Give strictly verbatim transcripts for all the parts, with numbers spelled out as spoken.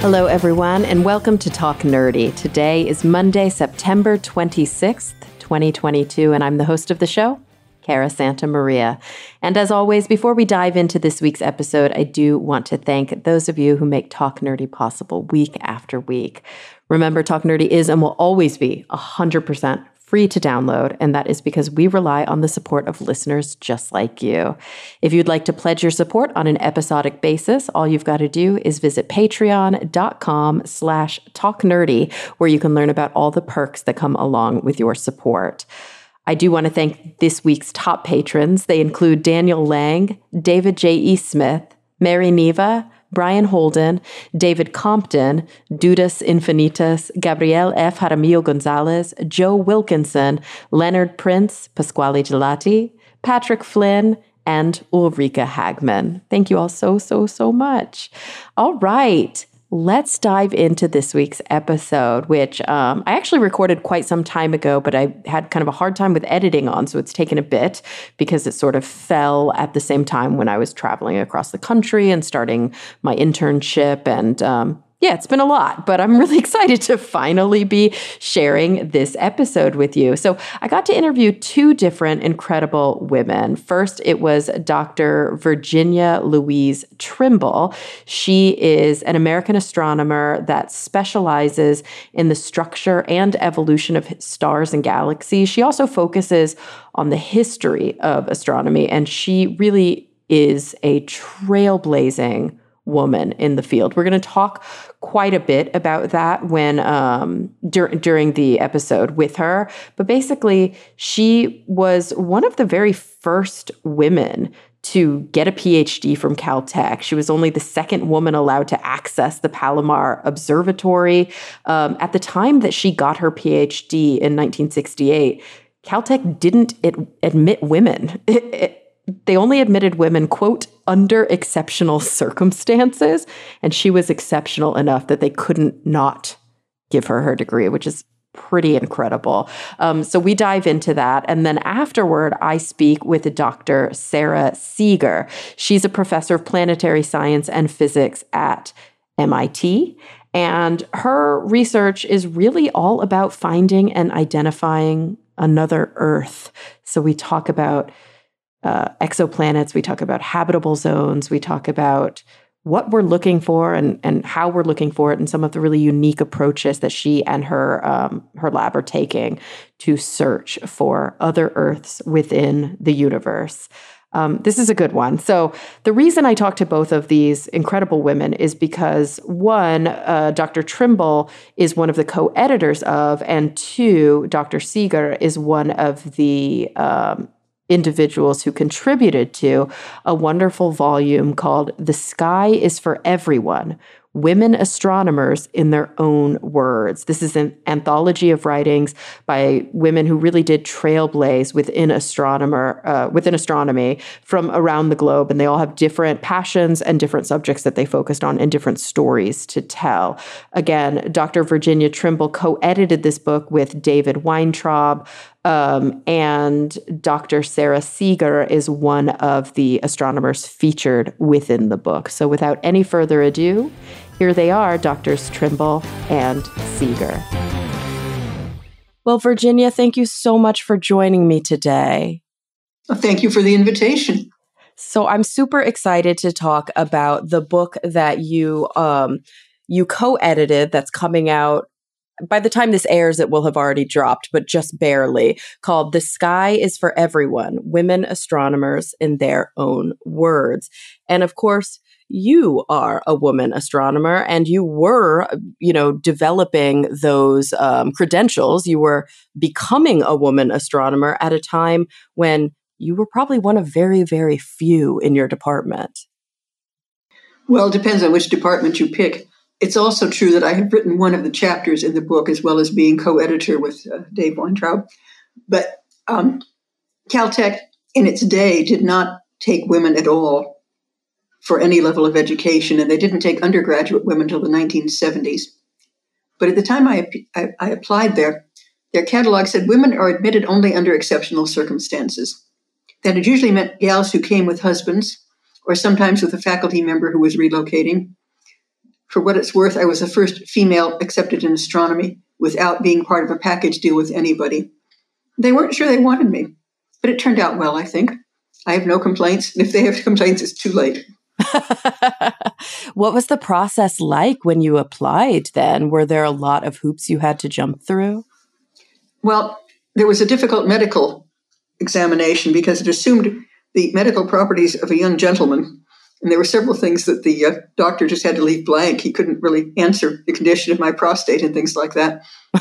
Hello, everyone, and welcome to Talk Nerdy. Today is Monday, September twenty-sixth, twenty twenty-two, and I'm the host of the show, Cara Santa Maria. And as always, before we dive into this week's episode, I do want to thank those of you who make Talk Nerdy possible week after week. Remember, Talk Nerdy is and will always be one hundred percent free to download, and that is because we rely on the support of listeners just like you. If you'd like to pledge your support on an episodic basis, all you've got to do is visit patreon.com slash talknerdy, where you can learn about all the perks that come along with your support. I do want to thank this week's top patrons. They include Daniel Lang, David J E. Smith, Mary Neva, Brian Holden, David Compton, Dudas Infinitas, Gabriel F. Jaramillo Gonzalez, Joe Wilkinson, Leonard Prince, Pasquale Gelati, Patrick Flynn, and Ulrika Hagman. Thank you all so, so, so much. All right. Let's dive into this week's episode, which um, I actually recorded quite some time ago, but I had kind of a hard time with editing on, so it's taken a bit because it sort of fell at the same time when I was traveling across the country and starting my internship. And um, yeah, it's been a lot, but I'm really excited to finally be sharing this episode with you. So I got to interview two different incredible women. First, it was Doctor Virginia Louise Trimble. She is an American astronomer that specializes in the structure and evolution of stars and galaxies. She also focuses on the history of astronomy, and she really is a trailblazing woman in the field. We're going to talk quite a bit about that when um, dur- during the episode with her. But basically, she was one of the very first women to get a P H D from Caltech. She was only the second woman allowed to access the Palomar Observatory. Um, at the time that she got her P H D in nineteen sixty-eight, Caltech didn't it, admit women. It, it, They only admitted women, quote, under exceptional circumstances, and she was exceptional enough that they couldn't not give her her degree, which is pretty incredible. Um, so we dive into that, and then afterward, I speak with Doctor Sara Seager. She's a professor of planetary science and physics at M I T, and her research is really all about finding and identifying another Earth. So we talk about Uh, exoplanets, we talk about habitable zones, we talk about what we're looking for and, and how we're looking for it, and some of the really unique approaches that she and her um, her lab are taking to search for other Earths within the universe. Um, this is a good one. So the reason I talk to both of these incredible women is because, one, uh, Doctor Trimble is one of the co-editors of, and two, Doctor Seager is one of the um, individuals who contributed to a wonderful volume called The Sky is for Everyone, Women Astronomers in Their Own Words. This is an anthology of writings by women who really did trailblaze within astronomer, uh, within astronomy from around the globe, and they all have different passions and different subjects that they focused on and different stories to tell. Again, Doctor Virginia Trimble co-edited this book with David Weintraub, Um, and Doctor Sara Seager is one of the astronomers featured within the book. So without any further ado, here they are, Doctors Trimble and Seager. Well, Virginia, thank you so much for joining me today. Well, thank you for the invitation. So I'm super excited to talk about the book that you um, you co-edited that's coming out. By the time this airs, it will have already dropped, but just barely, called The Sky is for Everyone, Women Astronomers in Their Own Words. And of course, you are a woman astronomer, and you were, you know, developing those um, credentials. You were becoming a woman astronomer at a time when you were probably one of very, very few in your department. Well, it depends on which department you pick. It's also true that I have written one of the chapters in the book, as well as being co-editor with uh, Dave Weintraub. But um, Caltech, in its day, did not take women at all for any level of education, and they didn't take undergraduate women until the nineteen seventies. But at the time I, I, I applied there, their catalog said women are admitted only under exceptional circumstances. That it usually meant gals who came with husbands, or sometimes with a faculty member who was relocating, For what it's worth, I was the first female accepted in astronomy without being part of a package deal with anybody. They weren't sure they wanted me, but it turned out well, I think. I have no complaints. And if they have complaints, it's too late. What was the process like when you applied then? Were there a lot of hoops you had to jump through? Well, there was a difficult medical examination because it assumed the medical properties of a young gentleman. And there were several things that the uh, doctor just had to leave blank. He couldn't really answer the condition of my prostate and things like that.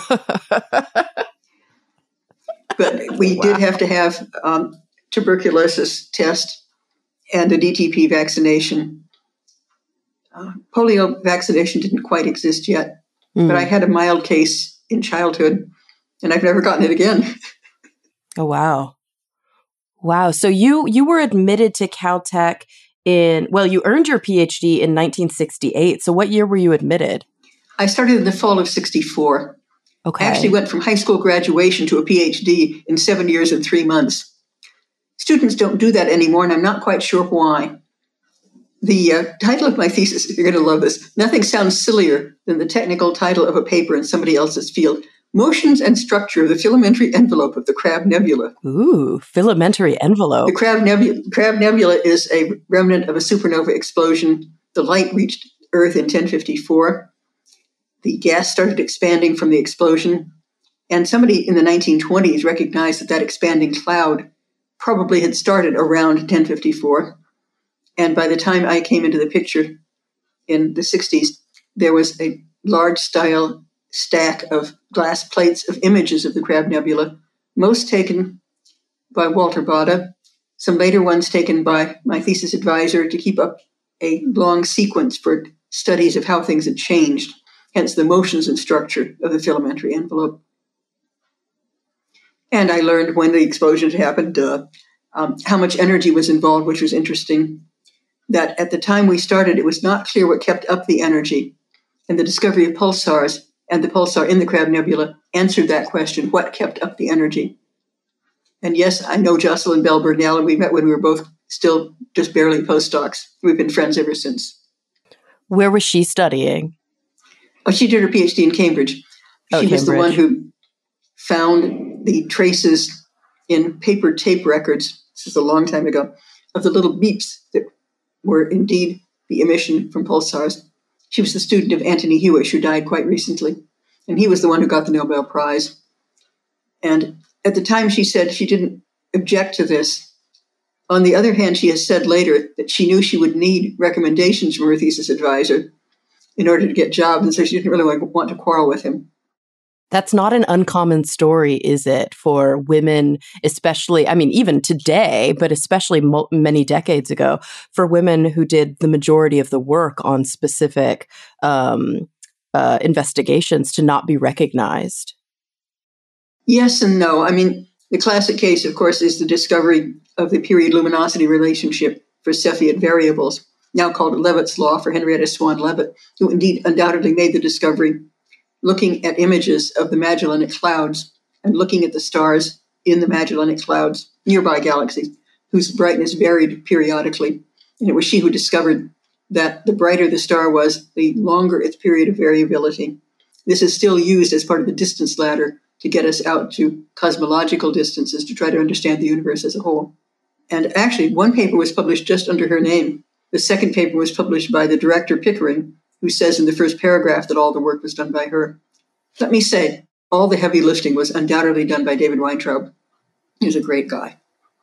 But we wow. did have to have um, tuberculosis test and a D T P vaccination. Uh, polio vaccination didn't quite exist yet, mm. but I had a mild case in childhood, and I've never gotten it again. Oh, wow. Wow. So you you were admitted to Caltech in, well, you earned your PhD in nineteen sixty-eight. So what year were you admitted? I started in the fall of sixty-four. Okay. I actually went from high school graduation to a PhD in seven years and three months. Students don't do that anymore, and I'm not quite sure why. The uh, title of my thesis, you're going to love this, nothing sounds sillier than the technical title of a paper in somebody else's field. Motions and Structure of the Filamentary Envelope of the Crab Nebula. Ooh, filamentary envelope. The Crab Nebula, Crab Nebula is a remnant of a supernova explosion. The light reached Earth in ten fifty-four. The gas started expanding from the explosion, and somebody in the nineteen twenties recognized that that expanding cloud probably had started around ten fifty-four. And by the time I came into the picture in the sixties, there was a large-style stack of glass plates of images of the Crab Nebula, most taken by Walter Baade, some later ones taken by my thesis advisor to keep up a long sequence for studies of how things had changed, hence the motions and structure of the filamentary envelope. And I learned when the explosion had happened, uh, um, how much energy was involved, which was interesting, that at the time we started, it was not clear what kept up the energy. And the discovery of pulsars and the pulsar in the Crab Nebula answered that question, what kept up the energy? And yes, I know Jocelyn Bell Burnell, and we met when we were both still just barely postdocs. We've been friends ever since. Where was she studying? Oh, she did her PhD in Cambridge. Oh, she Cambridge. was the one who found the traces in paper tape records, this is a long time ago, of the little beeps that were indeed the emission from pulsars. She was the student of Anthony Hewish, who died quite recently, and he was the one who got the Nobel Prize. And at the time, she said she didn't object to this. On the other hand, she has said later that she knew she would need recommendations from her thesis advisor in order to get jobs, and so she didn't really want to quarrel with him. That's not an uncommon story, is it, for women, especially, I mean, even today, but especially mo- many decades ago, for women who did the majority of the work on specific um, uh, investigations to not be recognized? Yes and no. I mean, the classic case, of course, is the discovery of the period luminosity relationship for Cepheid variables, now called Leavitt's law for Henrietta Swan Leavitt, who indeed undoubtedly made the discovery looking at images of the Magellanic Clouds and looking at the stars in the Magellanic Clouds, nearby galaxies, whose brightness varied periodically. And it was she who discovered that the brighter the star was, the longer its period of variability. This is still used as part of the distance ladder to get us out to cosmological distances to try to understand the universe as a whole. And actually, one paper was published just under her name. The second paper was published by the director Pickering, who says in the first paragraph that all the work was done by her. Let me say, all the heavy lifting was undoubtedly done by David Weintraub. He was a great guy.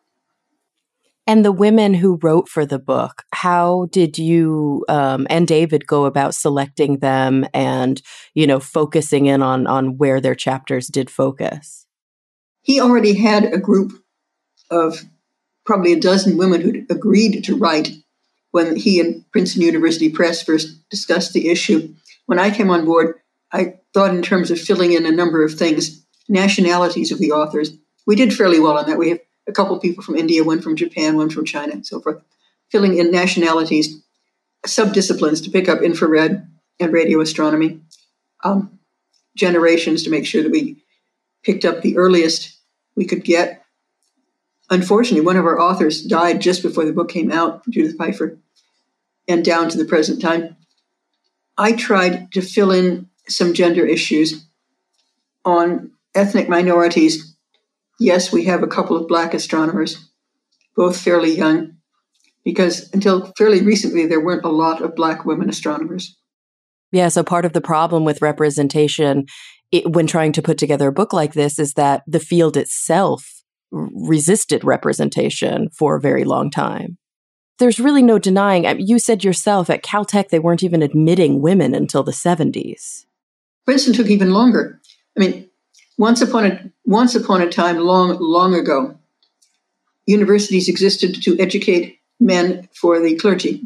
And the women who wrote for the book, how did you um, and David go about selecting them and, you know, focusing in on, on where their chapters did focus? He already had a group of probably a dozen women who agreed to write when he and Princeton University Press first discussed the issue. When I came on board, I thought in terms of filling in a number of things, nationalities of the authors. We did fairly well on that. We have a couple people from India, one from Japan, one from China, and so forth. Filling in nationalities, subdisciplines to pick up infrared and radio astronomy, um, generations to make sure that we picked up the earliest we could get. Unfortunately, one of our authors died just before the book came out, Judith Pfeiffer, and down to the present time. I tried to fill in some gender issues on ethnic minorities. Yes, we have a couple of Black astronomers, both fairly young, because until fairly recently, there weren't a lot of Black women astronomers. Yeah, so part of the problem with representation it, when trying to put together a book like this is that the field itself r- resisted representation for a very long time. There's really no denying. I mean, you said yourself at Caltech, they weren't even admitting women until the seventies. Princeton took even longer. I mean, once upon a once upon a time, long, long ago, universities existed to educate men for the clergy.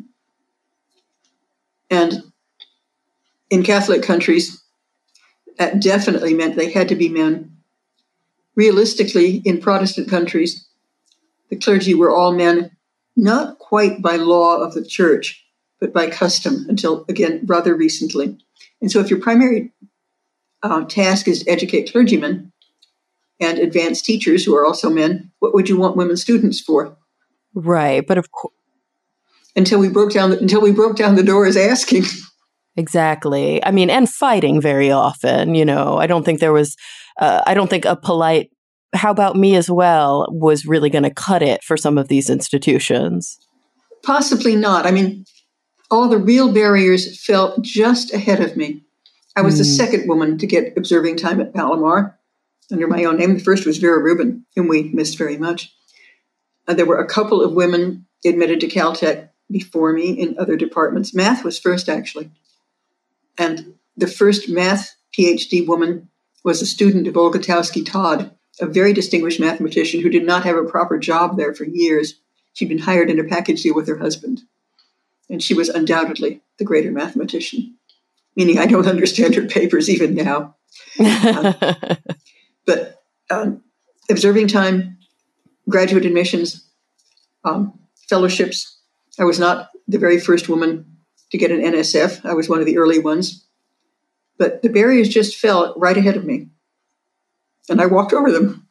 And in Catholic countries, that definitely meant they had to be men. Realistically, in Protestant countries, the clergy were all men, not quite by law of the church, but by custom until, again, rather recently. And so if your primary uh, task is to educate clergymen and advanced teachers who are also men, what would you want women students for? Right, but of course. Until we broke down, the, until we broke down the doors asking. Exactly. I mean, and fighting very often, you know, I don't think there was, uh, I don't think a polite, how about me as well, was really going to cut it for some of these institutions. Possibly not. I mean, all the real barriers fell just ahead of me. I was mm. the second woman to get observing time at Palomar under my own name. The first was Vera Rubin, whom we missed very much. Uh, there were a couple of women admitted to Caltech before me in other departments. Math was first, actually. And the first math PhD woman was a student of Olga Towsky-Todd, a very distinguished mathematician who did not have a proper job there for years. She'd been hired in a package deal with her husband. And she was undoubtedly the greater mathematician, meaning I don't understand her papers even now. um, but um, observing time, graduate admissions, um, fellowships. I was not the very first woman to get an N S F. I was one of the early ones. But the barriers just fell right ahead of me. And I walked over them.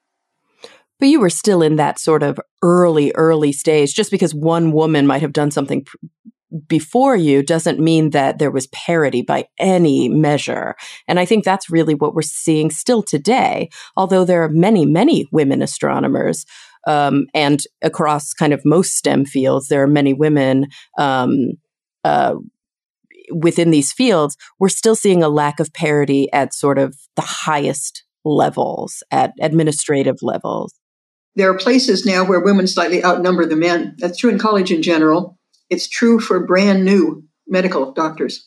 But you were still in that sort of early, early stage. Just because one woman might have done something pr- before you doesn't mean that there was parity by any measure. And I think that's really what we're seeing still today. Although there are many, many women astronomers, um, and across kind of most STEM fields, there are many women um, uh, within these fields, we're still seeing a lack of parity at sort of the highest levels, at administrative levels. There are places now where women slightly outnumber the men. That's true in college in general. It's true for brand new medical doctors,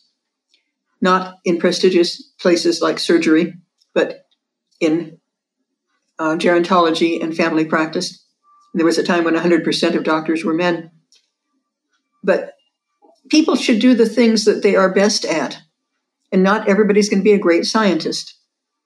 not in prestigious places like surgery, but in uh, gerontology and family practice. And there was a time when one hundred percent of doctors were men. But people should do the things that they are best at, and not everybody's going to be a great scientist.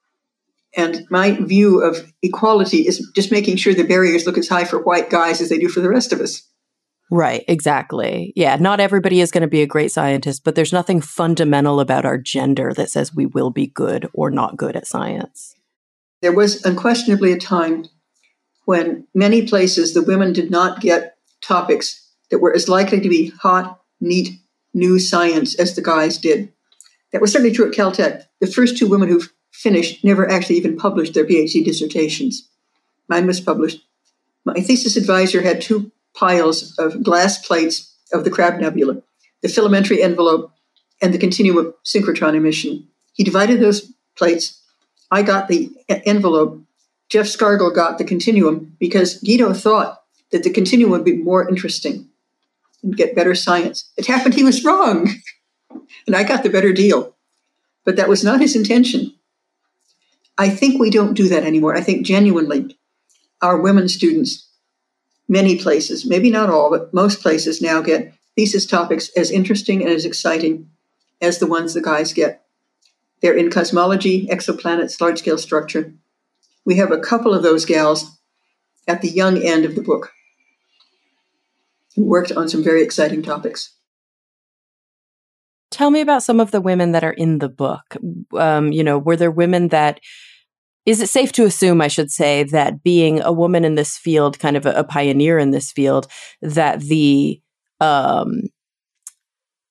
And my view of equality is just making sure the barriers look as high for white guys as they do for the rest of us. Right, exactly. Yeah, not everybody is going to be a great scientist, but there's nothing fundamental about our gender that says we will be good or not good at science. There was unquestionably a time when many places the women did not get topics that were as likely to be hot, neat, new science as the guys did. That was certainly true at Caltech. The first two women who finished never actually even published their PhD dissertations. Mine was published. My thesis advisor had two piles of glass plates of the Crab Nebula, the filamentary envelope, and the continuum synchrotron emission. He divided those plates. I got the envelope. Jeff Scargill got the continuum because Guido thought that the continuum would be more interesting and get better science. It happened he was wrong, and I got the better deal. But that was not his intention. I think we don't do that anymore. I think genuinely our women students, many places, maybe not all, but most places now get thesis topics as interesting and as exciting as the ones the guys get. They're in cosmology, exoplanets, large-scale structure. We have a couple of those gals at the young end of the book who worked on some very exciting topics. Tell me about some of the women that are in the book. Um, you know, were there women that, is it safe to assume, I should say, that being a woman in this field, kind of a, a pioneer in this field, that the um,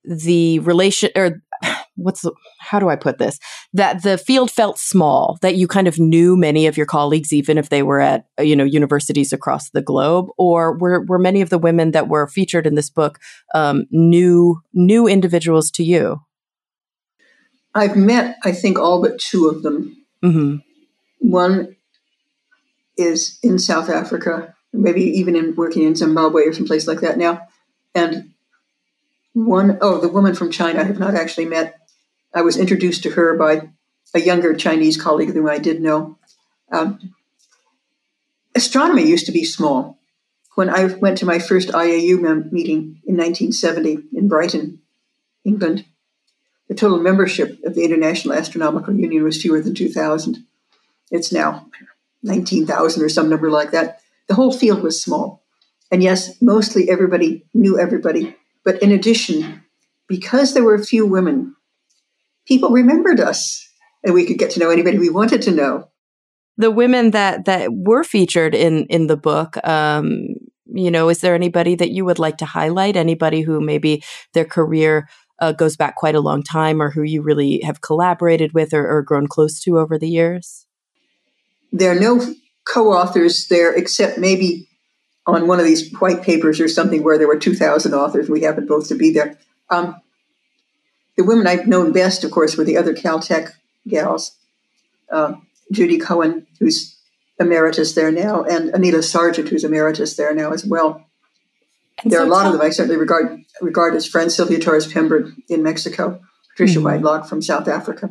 the relation or what's the, how do I put this? That the field felt small, that you kind of knew many of your colleagues, even if they were at, you know, universities across the globe, or were, were many of the women that were featured in this book um, new, new individuals to you? I've met, I think, all but two of them. Mm-hmm. One is in South Africa, maybe even in working in Zimbabwe or someplace like that now. And one, oh, the woman from China I have not actually met. I was introduced to her by a younger Chinese colleague whom I did know. Um, astronomy used to be small. When I went to my first I A U mem- meeting in nineteen seventy in Brighton, England, the total membership of the International Astronomical Union was fewer than two thousand. It's now nineteen thousand or some number like that. The whole field was small. And yes, mostly everybody knew everybody. But in addition, because there were few women, people remembered us, and we could get to know anybody we wanted to know. The women that that were featured in in the book, um, you know, is there anybody that you would like to highlight? Anybody who maybe their career uh, goes back quite a long time, or who you really have collaborated with or, or grown close to over the years? There are no co-authors there, except maybe on one of these white papers or something where there were two thousand authors. We happened both to be there. Um, the women I've known best, of course, were the other Caltech gals. Uh, Judy Cohen, who's emeritus there now, and Anila Sargent, who's emeritus there now as well. And there so are a lot tell- of them I certainly regard regard as friends. Sylvia Torres Pember in Mexico, Patricia mm-hmm. Whitelock from South Africa.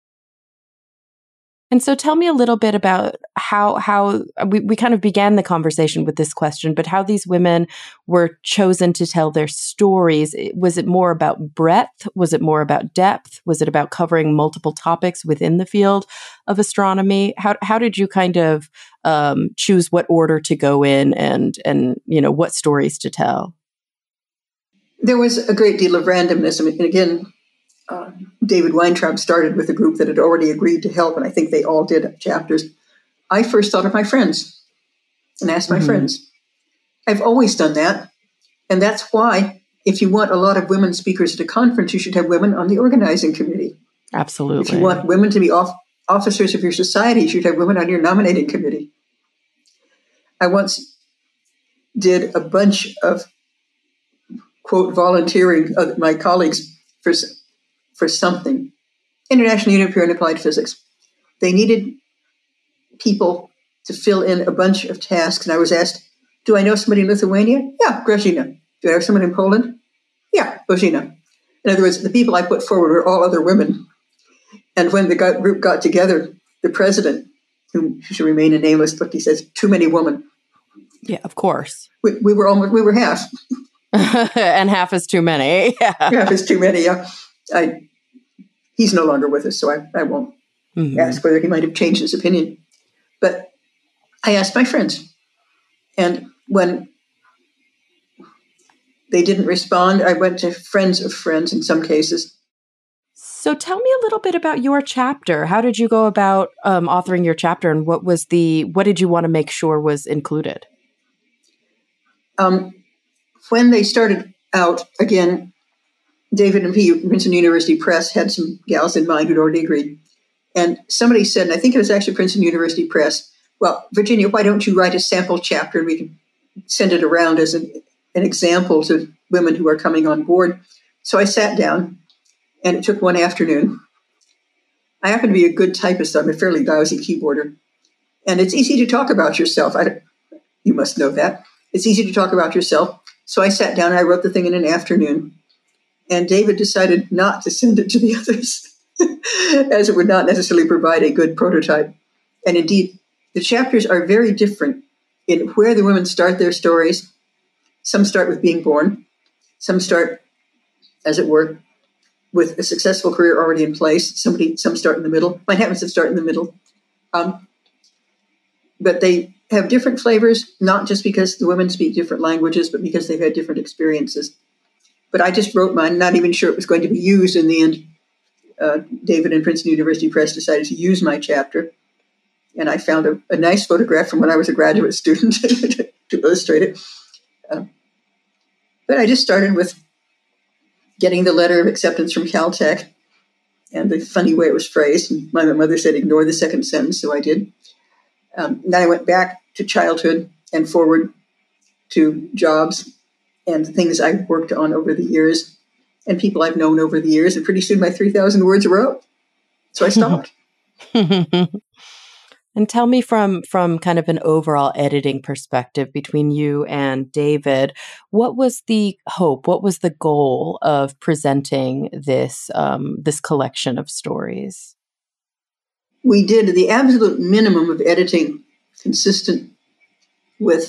And so tell me a little bit about how how we, we kind of began the conversation with this question, but how these women were chosen to tell their stories. Was it more about breadth? Was it more about depth? Was it about covering multiple topics within the field of astronomy? How how did you kind of um, choose what order to go in and and you know what stories to tell? There was a great deal of randomness. I mean, and again, Uh, David Weintraub started with a group that had already agreed to help, and I think they all did chapters. I first thought of my friends and asked my mm-hmm. friends. I've always done that, and that's why if you want a lot of women speakers at a conference, you should have women on the organizing committee. Absolutely. If you want women to be off- officers of your society, you should have women on your nominating committee. I once did a bunch of, quote, volunteering of my colleagues for for something. International Union of Pure and Applied Physics. They needed people to fill in a bunch of tasks. And I was asked, do I know somebody in Lithuania? Yeah, Grażyna. Do I know someone in Poland? Yeah, Bożena. In other words, the people I put forward were all other women. And when the group got together, the president, who should remain a nameless, but he says, too many women. Yeah, of course. We, we were almost, we were half. And half is too many. Yeah. Half is too many, yeah. I, he's no longer with us, so I, I won't mm-hmm. ask whether he might have changed his opinion. But I asked my friends. And when they didn't respond, I went to friends of friends in some cases. So tell me a little bit about your chapter. How did you go about um, authoring your chapter, and what was the what did you want to make sure was included? Um, when they started out, again, David and P. Princeton University Press had some gals in mind who'd already agreed. And somebody said, and I think it was actually Princeton University Press, well, Virginia, why don't you write a sample chapter and we can send it around as an, an example to women who are coming on board. So I sat down, and it took one afternoon. I happen to be a good typist. I'm a fairly lousy keyboarder. And it's easy to talk about yourself. I, you must know that. It's easy to talk about yourself. So I sat down and I wrote the thing in an afternoon. And David decided not to send it to the others, as it would not necessarily provide a good prototype. And indeed, the chapters are very different in where the women start their stories. Some start with being born. Some start, as it were, with a successful career already in place. Somebody, some start in the middle. Mine happens to start in the middle. Um, but they have different flavors, not just because the women speak different languages, but because they've had different experiences. But I just wrote mine, not even sure it was going to be used in the end. Uh, David and Princeton University Press decided to use my chapter. And I found a, a nice photograph from when I was a graduate student to illustrate it. Uh, but I just started with getting the letter of acceptance from Caltech and the funny way it was phrased. And my mother said, ignore the second sentence, so I did. Um, then I went back to childhood and forward to jobs and things I've worked on over the years and people I've known over the years. And pretty soon my three thousand words were up. So I stopped. And tell me from from kind of an overall editing perspective between you and David, what was the hope? What was the goal of presenting this um, this collection of stories? We did the absolute minimum of editing consistent with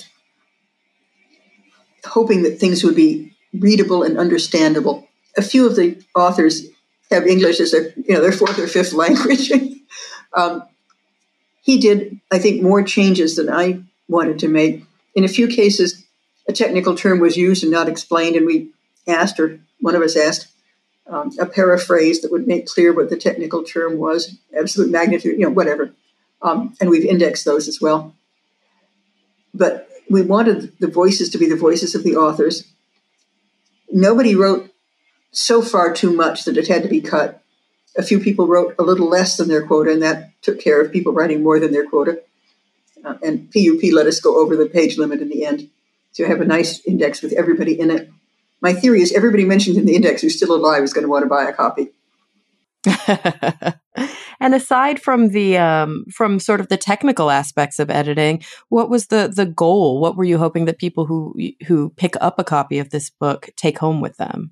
hoping that things would be readable and understandable. A few of the authors have English as their, you know, their fourth or fifth language. um, he did, I think, more changes than I wanted to make. In a few cases, a technical term was used and not explained, and we asked, or one of us asked, um, a paraphrase that would make clear what the technical term was, absolute magnitude, you know, whatever. Um, and we've indexed those as well. But we wanted the voices to be the voices of the authors. Nobody wrote so far too much that it had to be cut. A few people wrote a little less than their quota, and that took care of people writing more than their quota. Uh, and P U P let us go over the page limit in the end. So I have a nice index with everybody in it. My theory is everybody mentioned in the index who's still alive is going to want to buy a copy. And aside from the um, from sort of the technical aspects of editing, what was the the goal? What were you hoping that people who who pick up a copy of this book take home with them?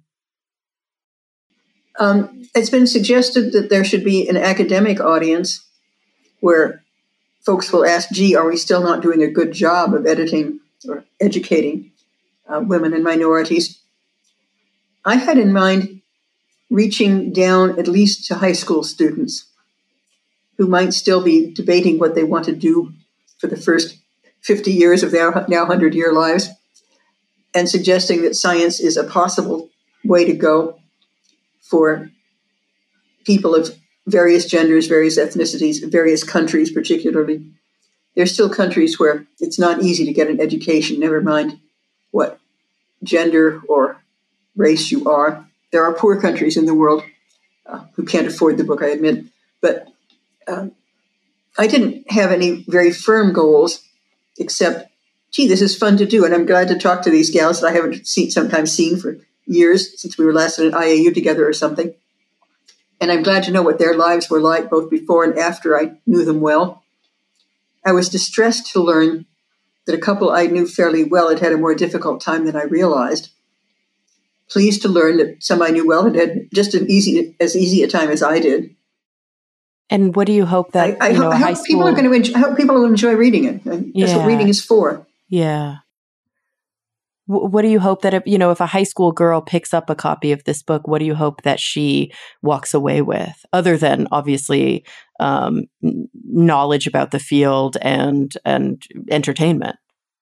Um, it's been suggested that there should be an academic audience where folks will ask, gee, are we still not doing a good job of editing or educating uh, women and minorities? I had in mind reaching down at least to high school students who might still be debating what they want to do for the first fifty years of their now one hundred-year lives, and suggesting that science is a possible way to go for people of various genders, various ethnicities, various countries particularly. There's still countries where it's not easy to get an education, never mind what gender or race you are. There are poor countries in the world uh, who can't afford the book, I admit. But um, I didn't have any very firm goals except, gee, this is fun to do. And I'm glad to talk to these gals that I haven't seen, sometimes seen for years since we were last at an I A U together or something. And I'm glad to know what their lives were like both before and after I knew them well. I was distressed to learn that a couple I knew fairly well had had a more difficult time than I realized. Pleased to learn that some I knew well had had just an easy, as easy a time as I did. And what do you hope that I, I you know, hope, I high hope school... people are going to enjoy, I hope people will enjoy reading it. And yeah. That's what reading is for. Yeah. W- what do you hope that if, you know, if a high school girl picks up a copy of this book, what do you hope that she walks away with, other than obviously um, n- knowledge about the field and and entertainment?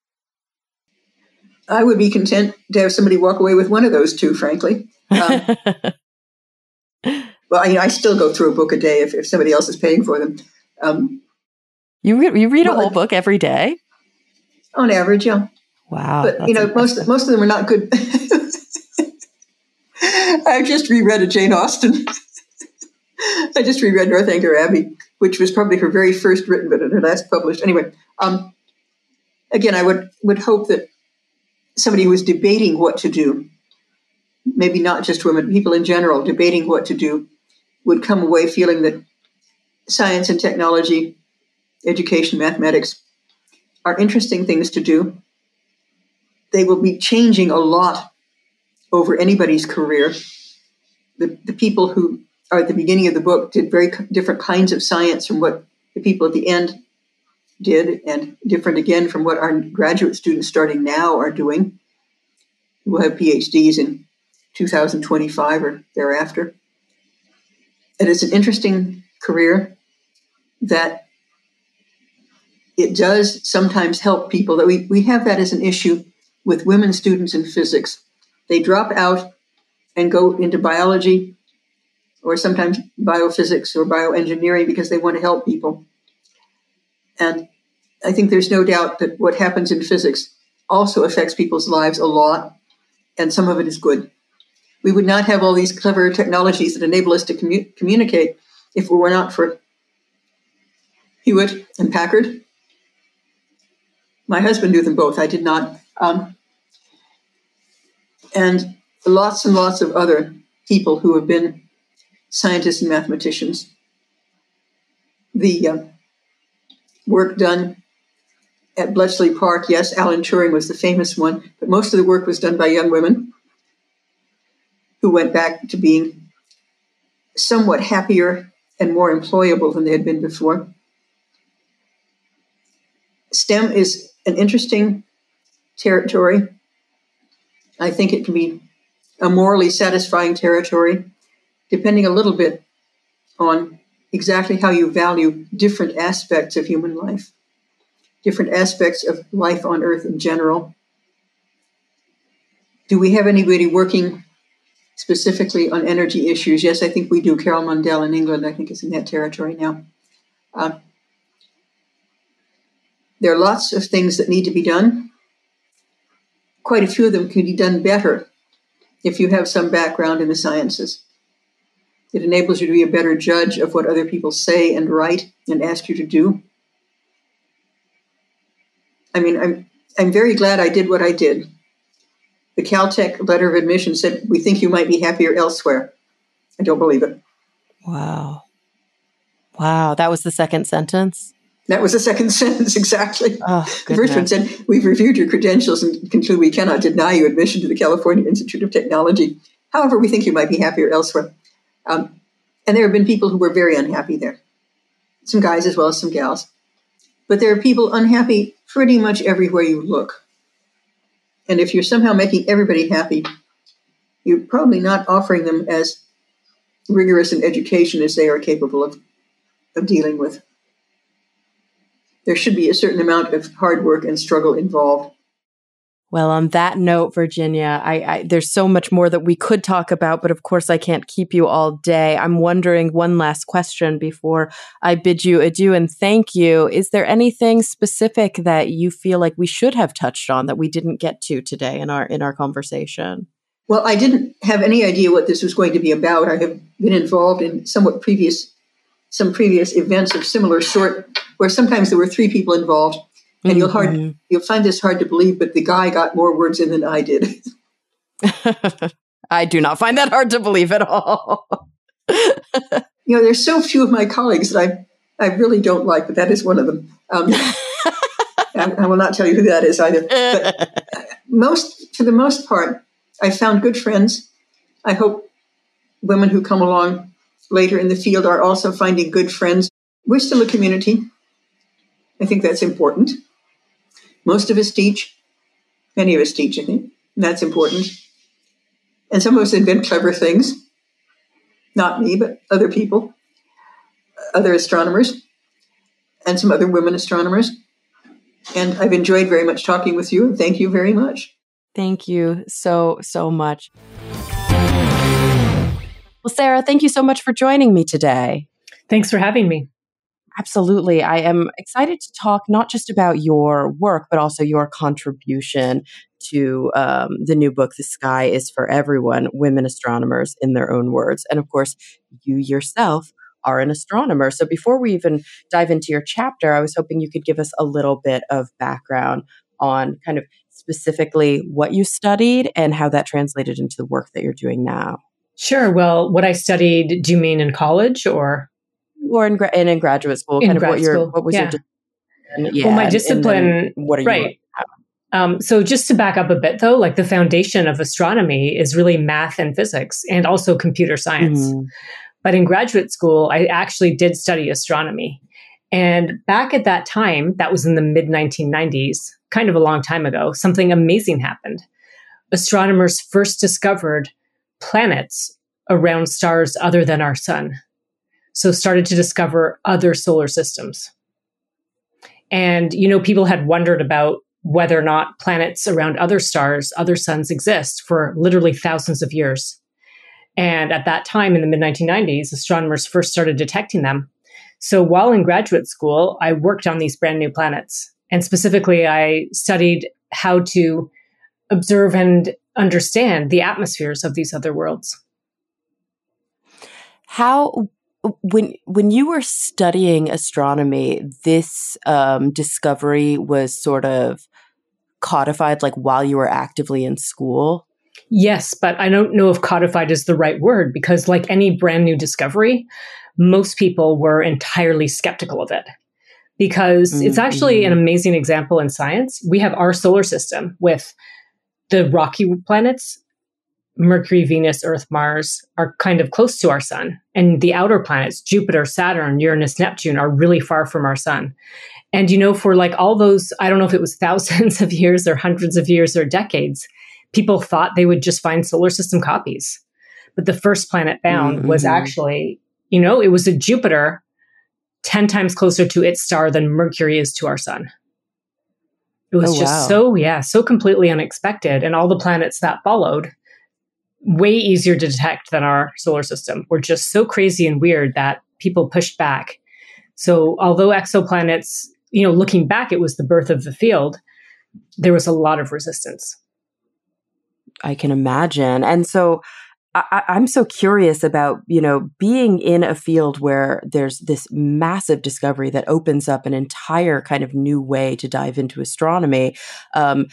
I would be content to have somebody walk away with one of those two, frankly. Um, well, I, I still go through a book a day if, if somebody else is paying for them. Um, you re- you read a well, whole book every day? On average, yeah. Wow. But, you know, impressive. most most of them are not good. I just reread a Jane Austen. I just reread Northanger Abbey, which was probably her very first written, but her last published. Anyway, um, again, I would, would hope that somebody who was debating what to do, maybe not just women, people in general debating what to do, would come away feeling that science and technology, education, mathematics are interesting things to do. They will be changing a lot over anybody's career. The, the people who are at the beginning of the book did very different kinds of science from what the people at the end did, and different again from what our graduate students starting now are doing, who will have P H Ds in two thousand twenty-five or thereafter. It is an interesting career that it does sometimes help people. That we, we have that as an issue with women students in physics. They drop out and go into biology or sometimes biophysics or bioengineering because they want to help people. And I think there's no doubt that what happens in physics also affects people's lives a lot, and some of it is good. We would not have all these clever technologies that enable us to commu- communicate if it were not for Hewitt and Packard. My husband knew them both. I did not. Um, and lots and lots of other people who have been scientists and mathematicians. The uh, work done at Bletchley Park, yes, Alan Turing was the famous one, but most of the work was done by young women who went back to being somewhat happier and more employable than they had been before. STEM is an interesting territory. I think it can be a morally satisfying territory, depending a little bit on exactly how you value different aspects of human life, different aspects of life on Earth in general. Do we have anybody working specifically on energy issues? Yes, I think we do. Carol Mundell in England, I think, is in that territory now. Uh, there are lots of things that need to be done. Quite a few of them can be done better if you have some background in the sciences. It enables you to be a better judge of what other people say and write and ask you to do. I mean, I'm I'm very glad I did what I did. The Caltech letter of admission said, "We think you might be happier elsewhere." I don't believe it. Wow. Wow. That was the second sentence? That was the second sentence, exactly. Oh, the first one said, "We've reviewed your credentials and conclude we cannot deny you admission to the California Institute of Technology. However, we think you might be happier elsewhere." Um, and there have been people who were very unhappy there. Some guys as well as some gals. But there are people unhappy pretty much everywhere you look. And if you're somehow making everybody happy, you're probably not offering them as rigorous an education as they are capable of, of dealing with. There should be a certain amount of hard work and struggle involved. Well, on that note, Virginia, I, I, there's so much more that we could talk about, but of course I can't keep you all day. I'm wondering one last question before I bid you adieu and thank you. Is there anything specific that you feel like we should have touched on that we didn't get to today in our in our conversation? Well, I didn't have any idea what this was going to be about. I have been involved in somewhat previous, some previous events of similar sort, where sometimes there were three people involved. And mm-hmm. you'll hard you'll find this hard to believe, but the guy got more words in than I did. I do not find that hard to believe at all. You know, there's so few of my colleagues that I I really don't like, but that is one of them. Um, I, I will not tell you who that is either. But most, for the most part, I found good friends. I hope women who come along later in the field are also finding good friends. We're still a community. I think that's important. Most of us teach. Many of us teach, I think. And that's important. And some of us invent clever things. Not me, but other people. Other astronomers. And some other women astronomers. And I've enjoyed very much talking with you. Thank you very much. Thank you so, so much. Well, Sarah, thank you so much for joining me today. Thanks for having me. Absolutely. I am excited to talk not just about your work, but also your contribution to um, the new book, The Sky is for Everyone, Women Astronomers in Their Own Words. And of course, you yourself are an astronomer. So before we even dive into your chapter, I was hoping you could give us a little bit of background on kind of specifically what you studied and how that translated into the work that you're doing now. Sure. Well, what I studied, do you mean in college or? Or in, gra- and in graduate school, in kind of grad what your school. what was yeah. your discipline? Yeah, well, my and, discipline, and what are you right. Um, so just to back up a bit, though, like the foundation of astronomy is really math and physics and also computer science. Mm-hmm. But in graduate school, I actually did study astronomy. And back at that time, that was in the mid nineteen nineties, kind of a long time ago, something amazing happened. Astronomers first discovered planets around stars other than our sun. So started to discover other solar systems. And, you know, people had wondered about whether or not planets around other stars, other suns exist for literally thousands of years. And at that time in the mid nineteen nineties, astronomers first started detecting them. So while in graduate school, I worked on these brand new planets. And specifically, I studied how to observe and understand the atmospheres of these other worlds. How, when when you were studying astronomy, this um, discovery was sort of codified like while you were actively in school? Yes, but I don't know if codified is the right word, because like any brand new discovery, most people were entirely skeptical of it. Because mm-hmm. it's actually an amazing example in science. We have our solar system with the rocky planets, Mercury, Venus, Earth, Mars, are kind of close to our sun. And the outer planets, Jupiter, Saturn, Uranus, Neptune, are really far from our sun. And, you know, for like all those, I don't know if it was thousands of years or hundreds of years or decades, people thought they would just find solar system copies. But the first planet found mm-hmm. was actually, you know, it was a Jupiter ten times closer to its star than Mercury is to our sun. It was oh, just wow. so, yeah, so completely unexpected. And all the planets that followed, way easier to detect than our solar system, were just so crazy and weird that people pushed back. So although exoplanets, you know, looking back, it was the birth of the field, there was a lot of resistance. I can imagine. And so I, I'm so curious about, you know, being in a field where there's this massive discovery that opens up an entire kind of new way to dive into astronomy. Um,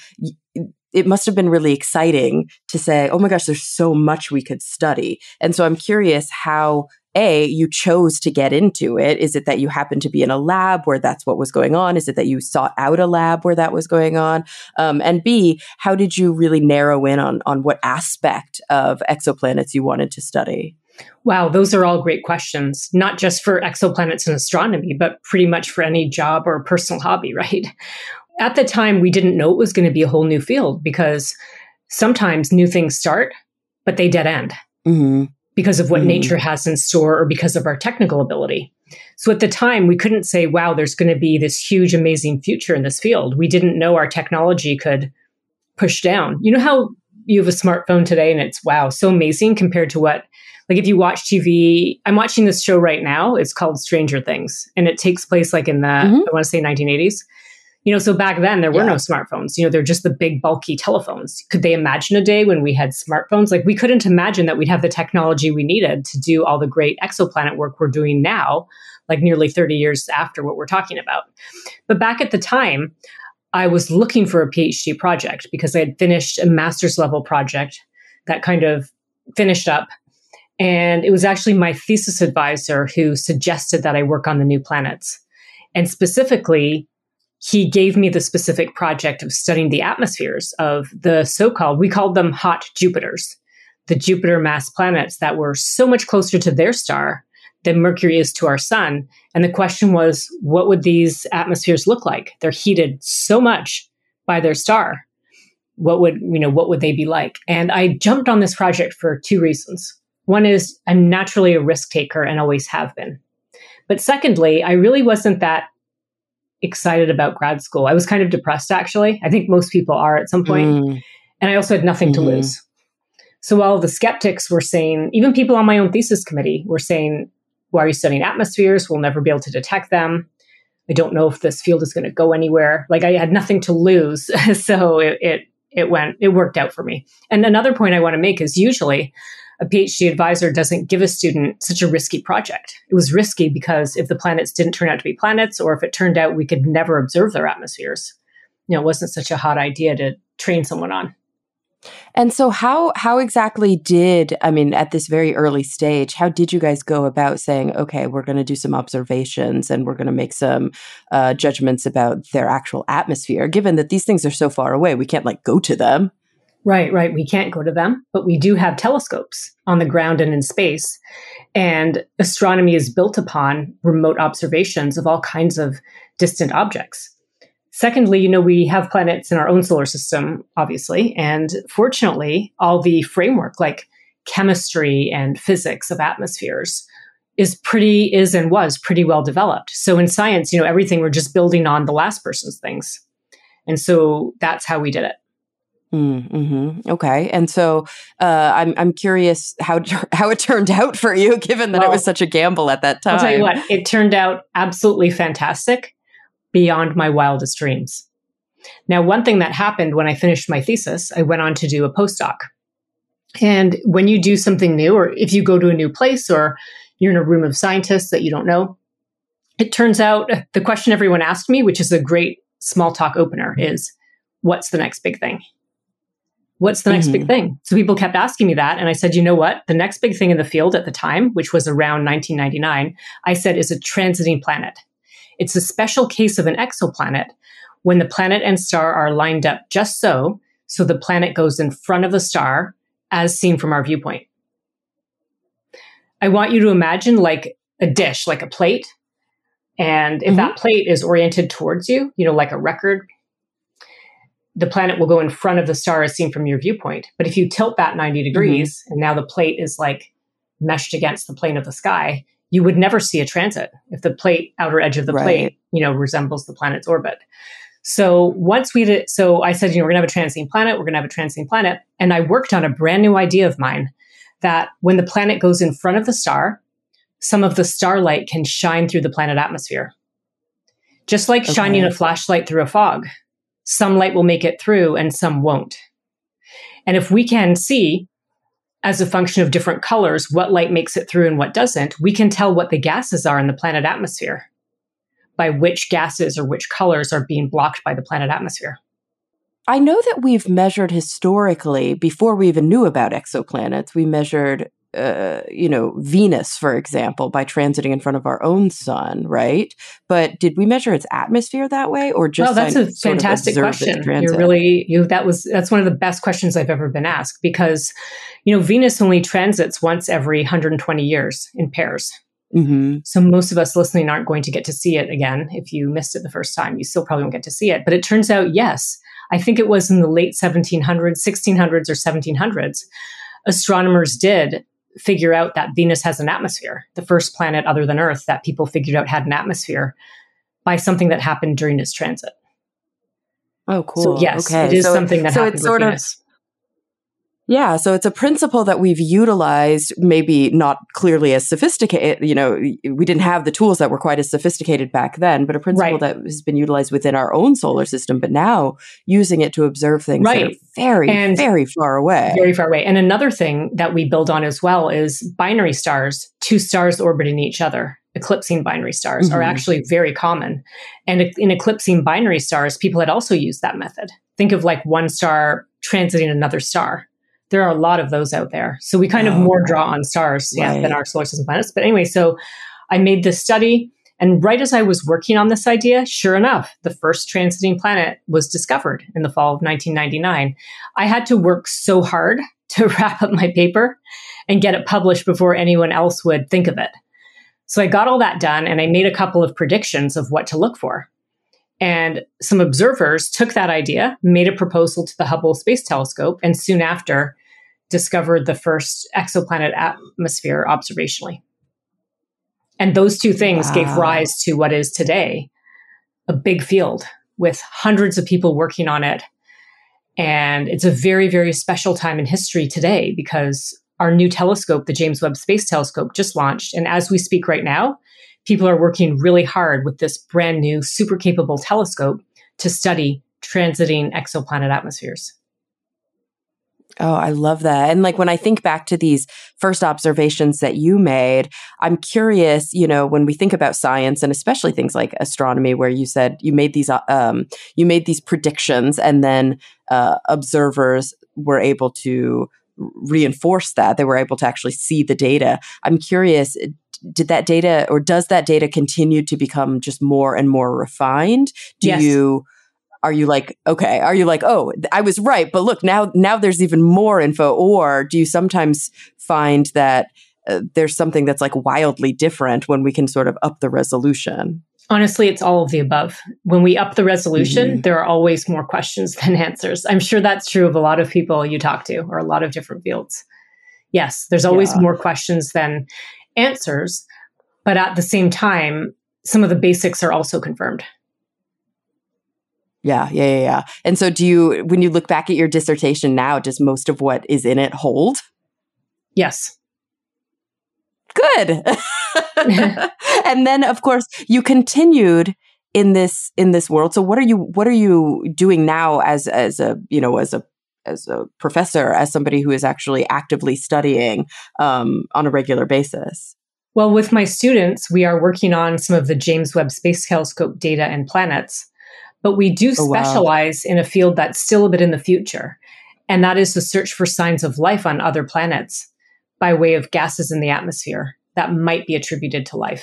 it must have been really exciting to say, oh my gosh, there's so much we could study. And so I'm curious how, A, you chose to get into it. Is it that you happened to be in a lab where that's what was going on? Is it that you sought out a lab where that was going on? Um, and B, how did you really narrow in on, on what aspect of exoplanets you wanted to study? Wow, those are all great questions, not just for exoplanets and astronomy, but pretty much for any job or personal hobby, right? At the time, we didn't know it was going to be a whole new field, because sometimes new things start, but they dead end. Mm-hmm. Because of what mm-hmm. nature has in store or because of our technical ability. So at the time, we couldn't say, wow, there's going to be this huge, amazing future in this field. We didn't know our technology could push down. You know how you have a smartphone today and it's, wow, so amazing compared to what, like if you watch T V, I'm watching this show right now. It's called Stranger Things, and it takes place like in the, mm-hmm. I want to say nineteen eighties. You know, so back then there were yeah. no smartphones, you know, they're just the big bulky telephones. Could they imagine a day when we had smartphones? Like we couldn't imagine that we'd have the technology we needed to do all the great exoplanet work we're doing now, like nearly thirty years after what we're talking about. But back at the time, I was looking for a PhD project because I had finished a master's level project that kind of finished up. And it was actually my thesis advisor who suggested that I work on the new planets. And specifically, he gave me the specific project of studying the atmospheres of the so-called, we called them hot Jupiters, the Jupiter mass planets that were so much closer to their star than Mercury is to our sun. And the question was, what would these atmospheres look like? They're heated so much by their star. What would, you know, what would they be like? And I jumped on this project for two reasons. One is I'm naturally a risk taker and always have been. But secondly, I really wasn't that excited about grad school. I was kind of depressed, actually. I think most people are at some point. Mm. And I also had nothing mm-hmm. to lose. So while the skeptics were saying, even people on my own thesis committee were saying, why are you studying atmospheres? We'll never be able to detect them. I don't know if this field is going to go anywhere. Like I had nothing to lose. So it, it, it went, it worked out for me. And another point I want to make is usually a PhD advisor doesn't give a student such a risky project. It was risky because if the planets didn't turn out to be planets, or if it turned out we could never observe their atmospheres, you know, it wasn't such a hot idea to train someone on. And so how how exactly did, I mean, at this very early stage, how did you guys go about saying, okay, we're going to do some observations and we're going to make some uh, judgments about their actual atmosphere, given that these things are so far away, we can't like go to them? Right, right. We can't go to them, but we do have telescopes on the ground and in space. And astronomy is built upon remote observations of all kinds of distant objects. Secondly, you know, we have planets in our own solar system, obviously. And fortunately, all the framework like chemistry and physics of atmospheres is pretty, is and was pretty well developed. So in science, you know, everything we're just building on the last person's things. And so that's how we did it. Mm-hmm. Okay. And so uh, I'm I'm curious how how it turned out for you, given that well, it was such a gamble at that time. I'll tell you what, it turned out absolutely fantastic, beyond my wildest dreams. Now, one thing that happened when I finished my thesis, I went on to do a postdoc. And when you do something new, or if you go to a new place, or you're in a room of scientists that you don't know, it turns out the question everyone asked me, which is a great small talk opener, is, what's the next big thing? What's the next mm-hmm. big thing? So people kept asking me that. And I said, you know what? The next big thing in the field at the time, which was around nineteen ninety-nine, I said is a transiting planet. It's a special case of an exoplanet when the planet and star are lined up just so, so the planet goes in front of the star as seen from our viewpoint. I want you to imagine like a dish, like a plate. And if mm-hmm. that plate is oriented towards you, you know, like a record, the planet will go in front of the star as seen from your viewpoint. But if you tilt that ninety degrees, mm-hmm. and now the plate is like meshed against the plane of the sky, you would never see a transit if the plate, outer edge of the right. plate, you know, resembles the planet's orbit. So once we did, so I said, you know, we're gonna have a transiting planet, we're gonna have a transiting planet. And I worked on a brand new idea of mine that when the planet goes in front of the star, some of the starlight can shine through the planet atmosphere. Just like okay. shining a flashlight through a fog. Some light will make it through and some won't. And if we can see, as a function of different colors, what light makes it through and what doesn't, we can tell what the gases are in the planet atmosphere by which gases or which colors are being blocked by the planet atmosphere. I know that we've measured historically, before we even knew about exoplanets, we measured Uh, you know, Venus, for example, by transiting in front of our own sun, right? But did we measure its atmosphere that way, or just? Well, that's a fantastic question. You're really you. That was that's one of the best questions I've ever been asked, because, you know, Venus only transits once every one hundred twenty years in pairs. Mm-hmm. So most of us listening aren't going to get to see it again. If you missed it the first time, you still probably won't get to see it. But it turns out, yes, I think it was in the late seventeen hundreds, sixteen hundreds, or seventeen hundreds, astronomers did figure out that Venus has an atmosphere, the first planet other than Earth that people figured out had an atmosphere by something that happened during its transit. Oh, cool. So yes, okay. it is so, something that so happened it's sort with of, Venus. Yeah, so it's a principle that we've utilized, maybe not clearly as sophisticated, you know, we didn't have the tools that were quite as sophisticated back then, but a principle right. that has been utilized within our own solar system, but now using it to observe things right. that are very, and very far away. Very far away. And another thing that we build on as well is binary stars, two stars orbiting each other. Eclipsing binary stars mm-hmm. are actually very common. And in eclipsing binary stars, people had also used that method. Think of like one star transiting another star. There are a lot of those out there. So we kind of oh, more draw on stars yeah, right. than our solar system planets. But anyway, so I made this study. And right as I was working on this idea, sure enough, the first transiting planet was discovered in the fall of nineteen ninety-nine. I had to work so hard to wrap up my paper and get it published before anyone else would think of it. So I got all that done and I made a couple of predictions of what to look for. And some observers took that idea, made a proposal to the Hubble Space Telescope, and soon after discovered the first exoplanet atmosphere observationally. And those two things wow. gave rise to what is today a big field with hundreds of people working on it. And it's a very, very special time in history today because our new telescope, the James Webb Space Telescope, just launched. And as we speak right now, people are working really hard with this brand new super capable telescope to study transiting exoplanet atmospheres. Oh, I love that. And like when I think back to these first observations that you made, I'm curious, you know, when we think about science and especially things like astronomy, where you said you made these, um, you made these predictions and then uh, observers were able to reinforce that. They were able to actually see the data. I'm curious, did that data or does that data continue to become just more and more refined? Do yes. you, are you like, okay, are you like, oh, I was right, but look, now, now there's even more info? Or do you sometimes find that uh, there's something that's like wildly different when we can sort of up the resolution? Honestly, it's all of the above. When we up the resolution, mm-hmm. there are always more questions than answers. I'm sure that's true of a lot of people you talk to or a lot of different fields. Yes, there's always yeah. more questions than answers, but at the same time, some of the basics are also confirmed. Yeah, yeah, yeah, yeah. And so do you, when you look back at your dissertation now, does most of what is in it hold? Yes. Good. And then, of course, you continued in this in this world. So what are you what are you doing now as as a you know as a as a professor, as somebody who is actually actively studying um, on a regular basis? Well, with my students, we are working on some of the James Webb Space Telescope data and planets, but we do Oh, wow. specialize in a field that's still a bit in the future, and that is the search for signs of life on other planets by way of gases in the atmosphere that might be attributed to life.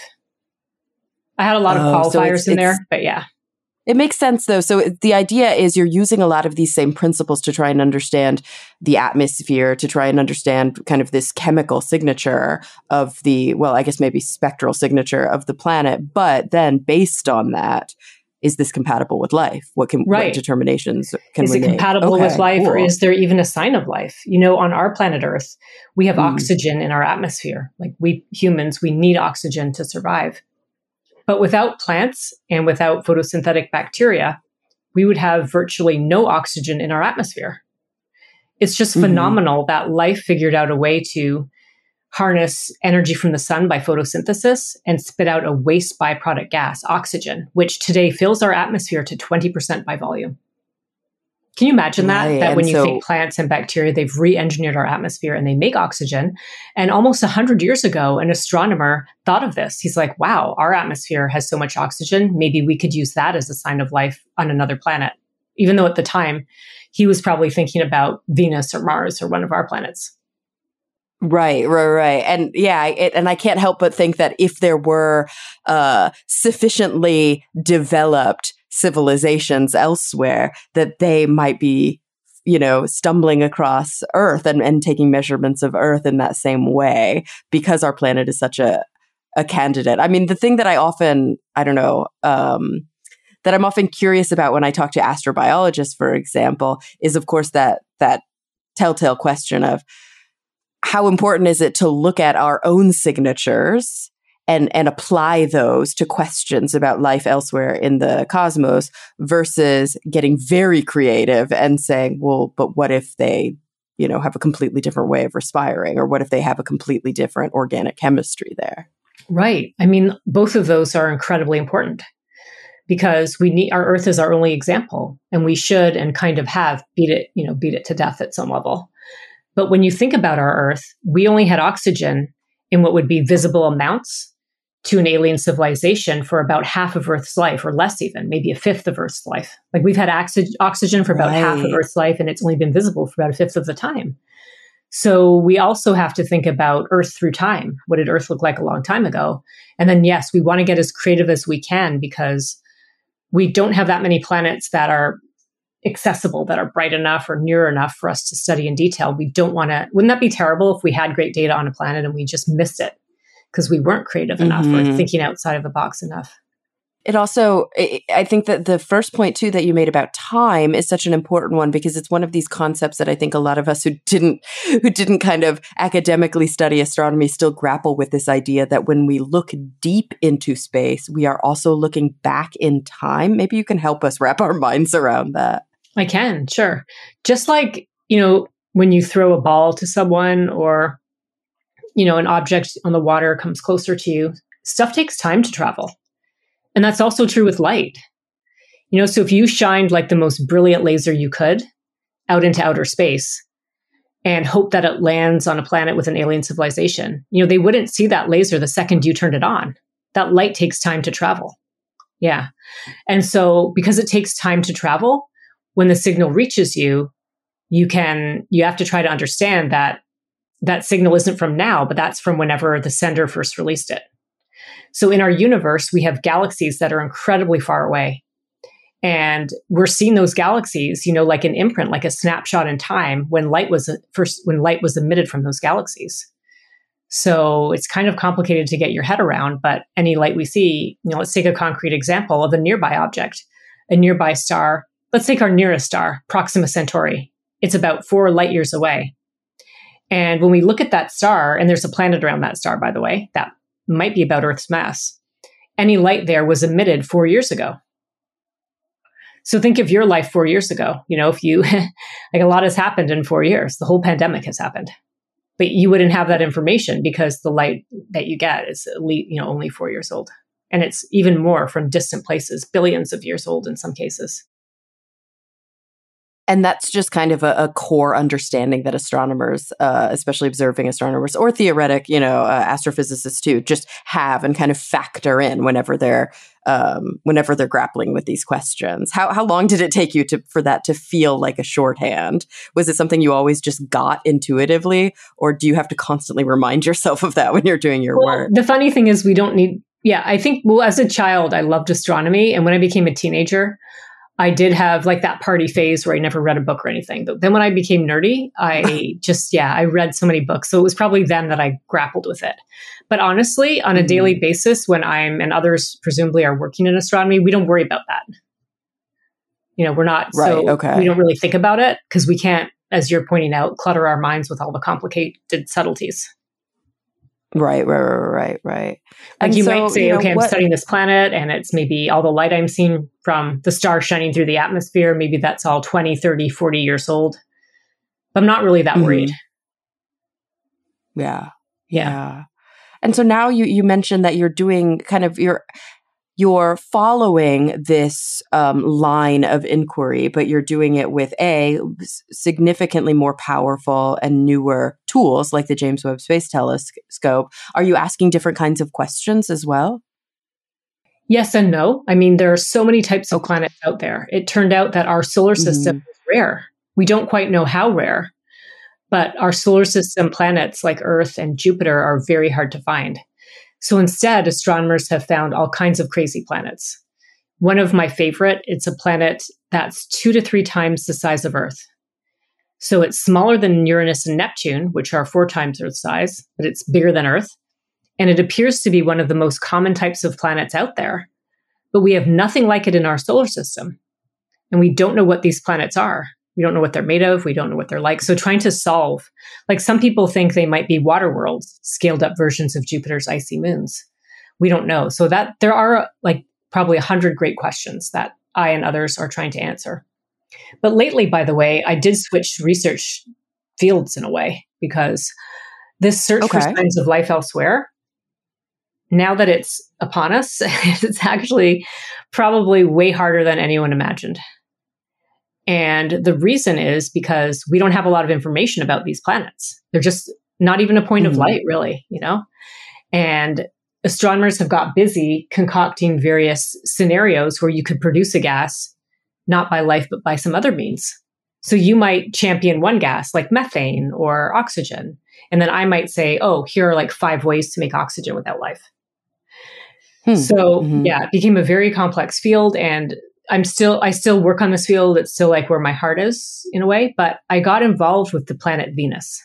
I had a lot of Oh, qualifiers so it's- in it's- there, but yeah. It makes sense, though. So it- the idea is you're using a lot of these same principles to try and understand the atmosphere, to try and understand kind of this chemical signature of the, well, I guess maybe spectral signature of the planet. But then based on that, is this compatible with life? What can Right. what determinations can Is we it make? compatible Okay, with life, or cool. is there even a sign of life? You know, on our planet Earth, we have Mm. oxygen in our atmosphere. Like we humans, we need oxygen to survive. But without plants and without photosynthetic bacteria, we would have virtually no oxygen in our atmosphere. It's just Mhm. phenomenal that life figured out a way to harness energy from the sun by photosynthesis and spit out a waste byproduct gas, oxygen, which today fills our atmosphere to twenty percent by volume. Can you imagine that? Right, That and when you so- take plants and bacteria, they've re-engineered our atmosphere and they make oxygen. And almost one hundred years ago, an astronomer thought of this. He's like, wow, our atmosphere has so much oxygen. Maybe we could use that as a sign of life on another planet. Even though at the time, he was probably thinking about Venus or Mars or one of our planets. Right, right, right. And yeah, it, and I can't help but think that if there were uh, sufficiently developed civilizations elsewhere, that they might be, you know, stumbling across Earth and, and taking measurements of Earth in that same way, because our planet is such a, a candidate. I mean, the thing that I often, I don't know, um, that I'm often curious about when I talk to astrobiologists, for example, is of course that that telltale question of, how important is it to look at our own signatures and, and apply those to questions about life elsewhere in the cosmos versus getting very creative and saying, well, but what if they, you know, have a completely different way of respiring, or what if they have a completely different organic chemistry there? Right. I mean, both of those are incredibly important because we need, our Earth is our only example, and we should and kind of have beat it, you know, beat it to death at some level. But when you think about our Earth, we only had oxygen in what would be visible amounts to an alien civilization for about half of Earth's life, or less even, maybe a fifth of Earth's life. Like we've had oxy- oxygen for about Right. half of Earth's life, and it's only been visible for about a fifth of the time. So we also have to think about Earth through time. What did Earth look like a long time ago? And then, yes, we want to get as creative as we can because we don't have that many planets that are accessible, that are bright enough or near enough for us to study in detail. We don't want to, wouldn't that be terrible if we had great data on a planet and we just missed it because we weren't creative enough Mhm. or thinking outside of the box enough? It also, I I think that the first point too that you made about time is such an important one, because it's one of these concepts that I think a lot of us who didn't, who didn't kind of academically study astronomy still grapple with this idea that when we look deep into space, we are also looking back in time. Maybe you can help us wrap our minds around that. I can, sure. Just like, you know, when you throw a ball to someone or, you know, an object on the water comes closer to you, stuff takes time to travel. And that's also true with light. You know, so if you shined like the most brilliant laser you could out into outer space and hope that it lands on a planet with an alien civilization, you know, they wouldn't see that laser the second you turned it on. That light takes time to travel. Yeah. And so because it takes time to travel, when the signal reaches you, you can, you have to try to understand that that signal isn't from now, but that's from whenever the sender first released it. So in our universe, we have galaxies that are incredibly far away. And we're seeing those galaxies, you know, like an imprint, like a snapshot in time when light was first, when light was emitted from those galaxies. So it's kind of complicated to get your head around, but any light we see, you know, let's take a concrete example of a nearby object, a nearby star. Let's take our nearest star, Proxima Centauri. It's about four light years away. And when we look at that star, and there's a planet around that star, by the way, that might be about Earth's mass, any light there was emitted four years ago. So think of your life four years ago. You know, if you, like a lot has happened in four years, the whole pandemic has happened, but you wouldn't have that information because the light that you get is, you know, only four years old. And it's even more from distant places, billions of years old in some cases. And that's just kind of a, a core understanding that astronomers, uh, especially observing astronomers or theoretic, you know, uh, astrophysicists too, just have and kind of factor in whenever they're um, whenever they're grappling with these questions. How how long did it take you to for that to feel like a shorthand? Was it something you always just got intuitively, or do you have to constantly remind yourself of that when you're doing your well, work? The funny thing is, we don't need. Yeah, I think. Well, as a child, I loved astronomy, and when I became a teenager, I did have like that party phase where I never read a book or anything. But then when I became nerdy, I just, yeah, I read so many books. So it was probably then that I grappled with it. But honestly, on a mm. daily basis, when I'm and others presumably are working in astronomy, we don't worry about that. You know, we're not, right, so okay. we don't really think about it because we can't, as you're pointing out, clutter our minds with all the complicated subtleties. Right, right, right, right, right. Like and you so, might say, you know, okay, I'm what, studying this planet and it's maybe all the light I'm seeing from the star shining through the atmosphere. Maybe that's all twenty, thirty, forty years old. But I'm not really that mm-hmm. worried. Yeah, yeah. Yeah. And so now you, you mentioned that you're doing kind of, you're, you're following this um, line of inquiry, but you're doing it with a significantly more powerful and newer tools like the James Webb Space Telescope. Are you asking different kinds of questions as well? Yes and no. I mean, there are so many types of planets out there. It turned out that our solar system mm-hmm. is rare. We don't quite know how rare, but our solar system planets like Earth and Jupiter are very hard to find. So instead, astronomers have found all kinds of crazy planets. One of my favorite, it's a planet that's two to three times the size of Earth. So it's smaller than Uranus and Neptune, which are four times Earth size, but it's bigger than Earth. And it appears to be one of the most common types of planets out there. But we have nothing like it in our solar system. And we don't know what these planets are. We don't know what they're made of. We don't know what they're like. So trying to solve, like some people think they might be water worlds, scaled up versions of Jupiter's icy moons. We don't know. So that there are like probably a hundred great questions that I and others are trying to answer. But lately, by the way, I did switch research fields in a way because this search okay. for signs of life elsewhere, now that it's upon us, it's actually probably way harder than anyone imagined. And the reason is because we don't have a lot of information about these planets. They're just not even a point mm-hmm. of light, really, you know? And astronomers have got busy concocting various scenarios where you could produce a gas, not by life, but by some other means. So you might champion one gas like methane or oxygen. And then I might say, oh, here are like five ways to make oxygen without life. Hmm. So mm-hmm. yeah, it became a very complex field, and I'm still, I still work on this field. It's still like where my heart is in a way, but I got involved with the planet Venus.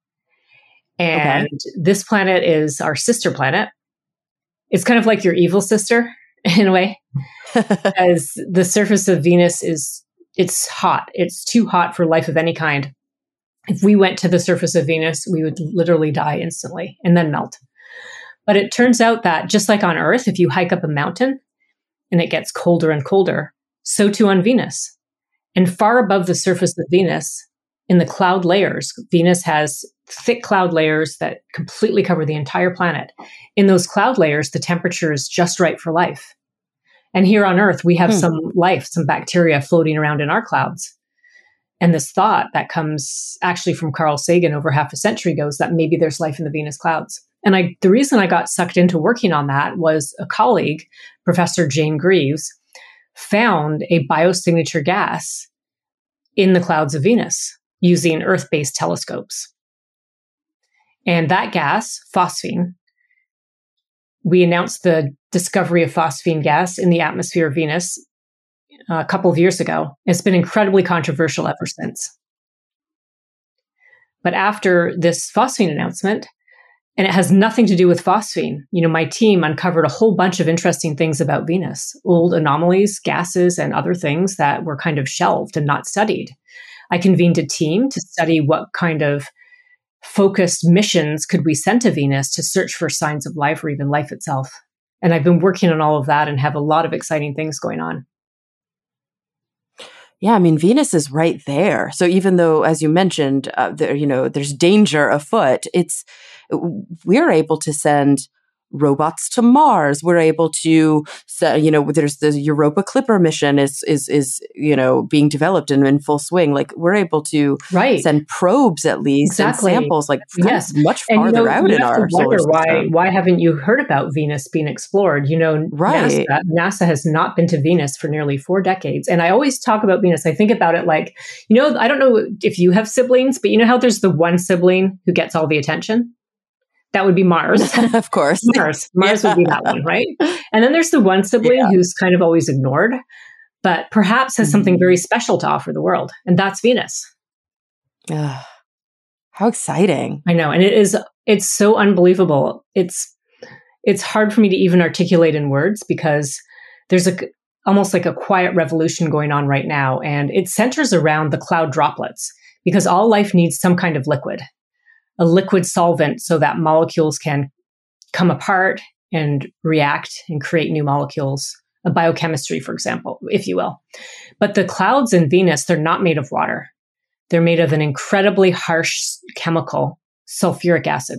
And okay. this planet is our sister planet. It's kind of like your evil sister in a way, as the surface of Venus is, it's hot. It's too hot for life of any kind. If we went to the surface of Venus, we would literally die instantly and then melt. But it turns out that just like on Earth, if you hike up a mountain and it gets colder and colder, so too on Venus. And far above the surface of Venus, in the cloud layers, Venus has thick cloud layers that completely cover the entire planet. In those cloud layers, the temperature is just right for life. And here on Earth, we have hmm. some life, some bacteria floating around in our clouds. And this thought that comes actually from Carl Sagan over half a century ago is that maybe there's life in the Venus clouds. And I, the reason I got sucked into working on that was a colleague, Professor Jane Greaves, found a biosignature gas in the clouds of Venus using Earth-based telescopes. And that gas, phosphine, we announced the discovery of phosphine gas in the atmosphere of Venus a couple of years ago. It's been incredibly controversial ever since. But after this phosphine announcement, and it has nothing to do with phosphine, you know, my team uncovered a whole bunch of interesting things about Venus, old anomalies, gases, and other things that were kind of shelved and not studied. I convened a team to study what kind of focused missions could we send to Venus to search for signs of life or even life itself. And I've been working on all of that and have a lot of exciting things going on. Yeah, I mean, Venus is right there. So even though, as you mentioned, uh, there, you know, there's danger afoot, it's we're able to send robots to Mars. We're able to, you know, there's the Europa Clipper mission is, is, is, you know, being developed and in full swing. Like we're able to right. send probes at least exactly. and samples like yes. much and, farther you know, out you in have our to wonder solar why, system. why haven't you heard about Venus being explored? You know, right. NASA, NASA has not been to Venus for nearly four decades. And I always talk about Venus. I think about it like, you know, I don't know if you have siblings, but you know how there's the one sibling who gets all the attention? That would be Mars. Of course. Mars. Mars yeah. would be that one, right? And then there's the one sibling yeah. who's kind of always ignored, but perhaps has something very special to offer the world. And that's Venus. Uh, how exciting. I know. And it is, it's so unbelievable. It's, it's hard for me to even articulate in words because there's a, almost like a quiet revolution going on right now. And it centers around the cloud droplets because all life needs some kind of liquid. A liquid solvent so that molecules can come apart and react and create new molecules, a biochemistry, for example, if you will. But the clouds in Venus, they're not made of water. They're made of an incredibly harsh chemical, sulfuric acid.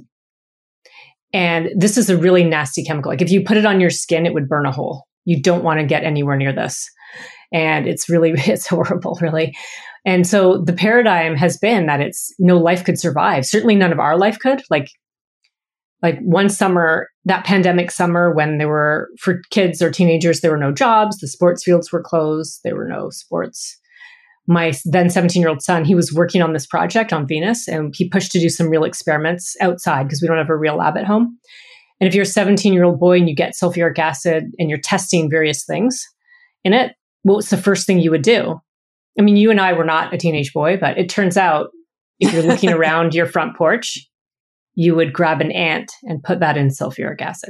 And this is a really nasty chemical. Like if you put it on your skin, it would burn a hole. You don't want to get anywhere near this. And it's really, it's horrible, really. And so the paradigm has been that it's no life could survive. Certainly none of our life could. Like, like one summer, that pandemic summer when there were, for kids or teenagers, there were no jobs. The sports fields were closed. There were no sports. My then seventeen-year-old son, he was working on this project on Venus and he pushed to do some real experiments outside because we don't have a real lab at home. And if you're a seventeen-year-old boy and you get sulfuric acid and you're testing various things in it, what's the first thing you would do? I mean, you and I were not a teenage boy, but it turns out if you're looking around your front porch, you would grab an ant and put that in sulfuric acid.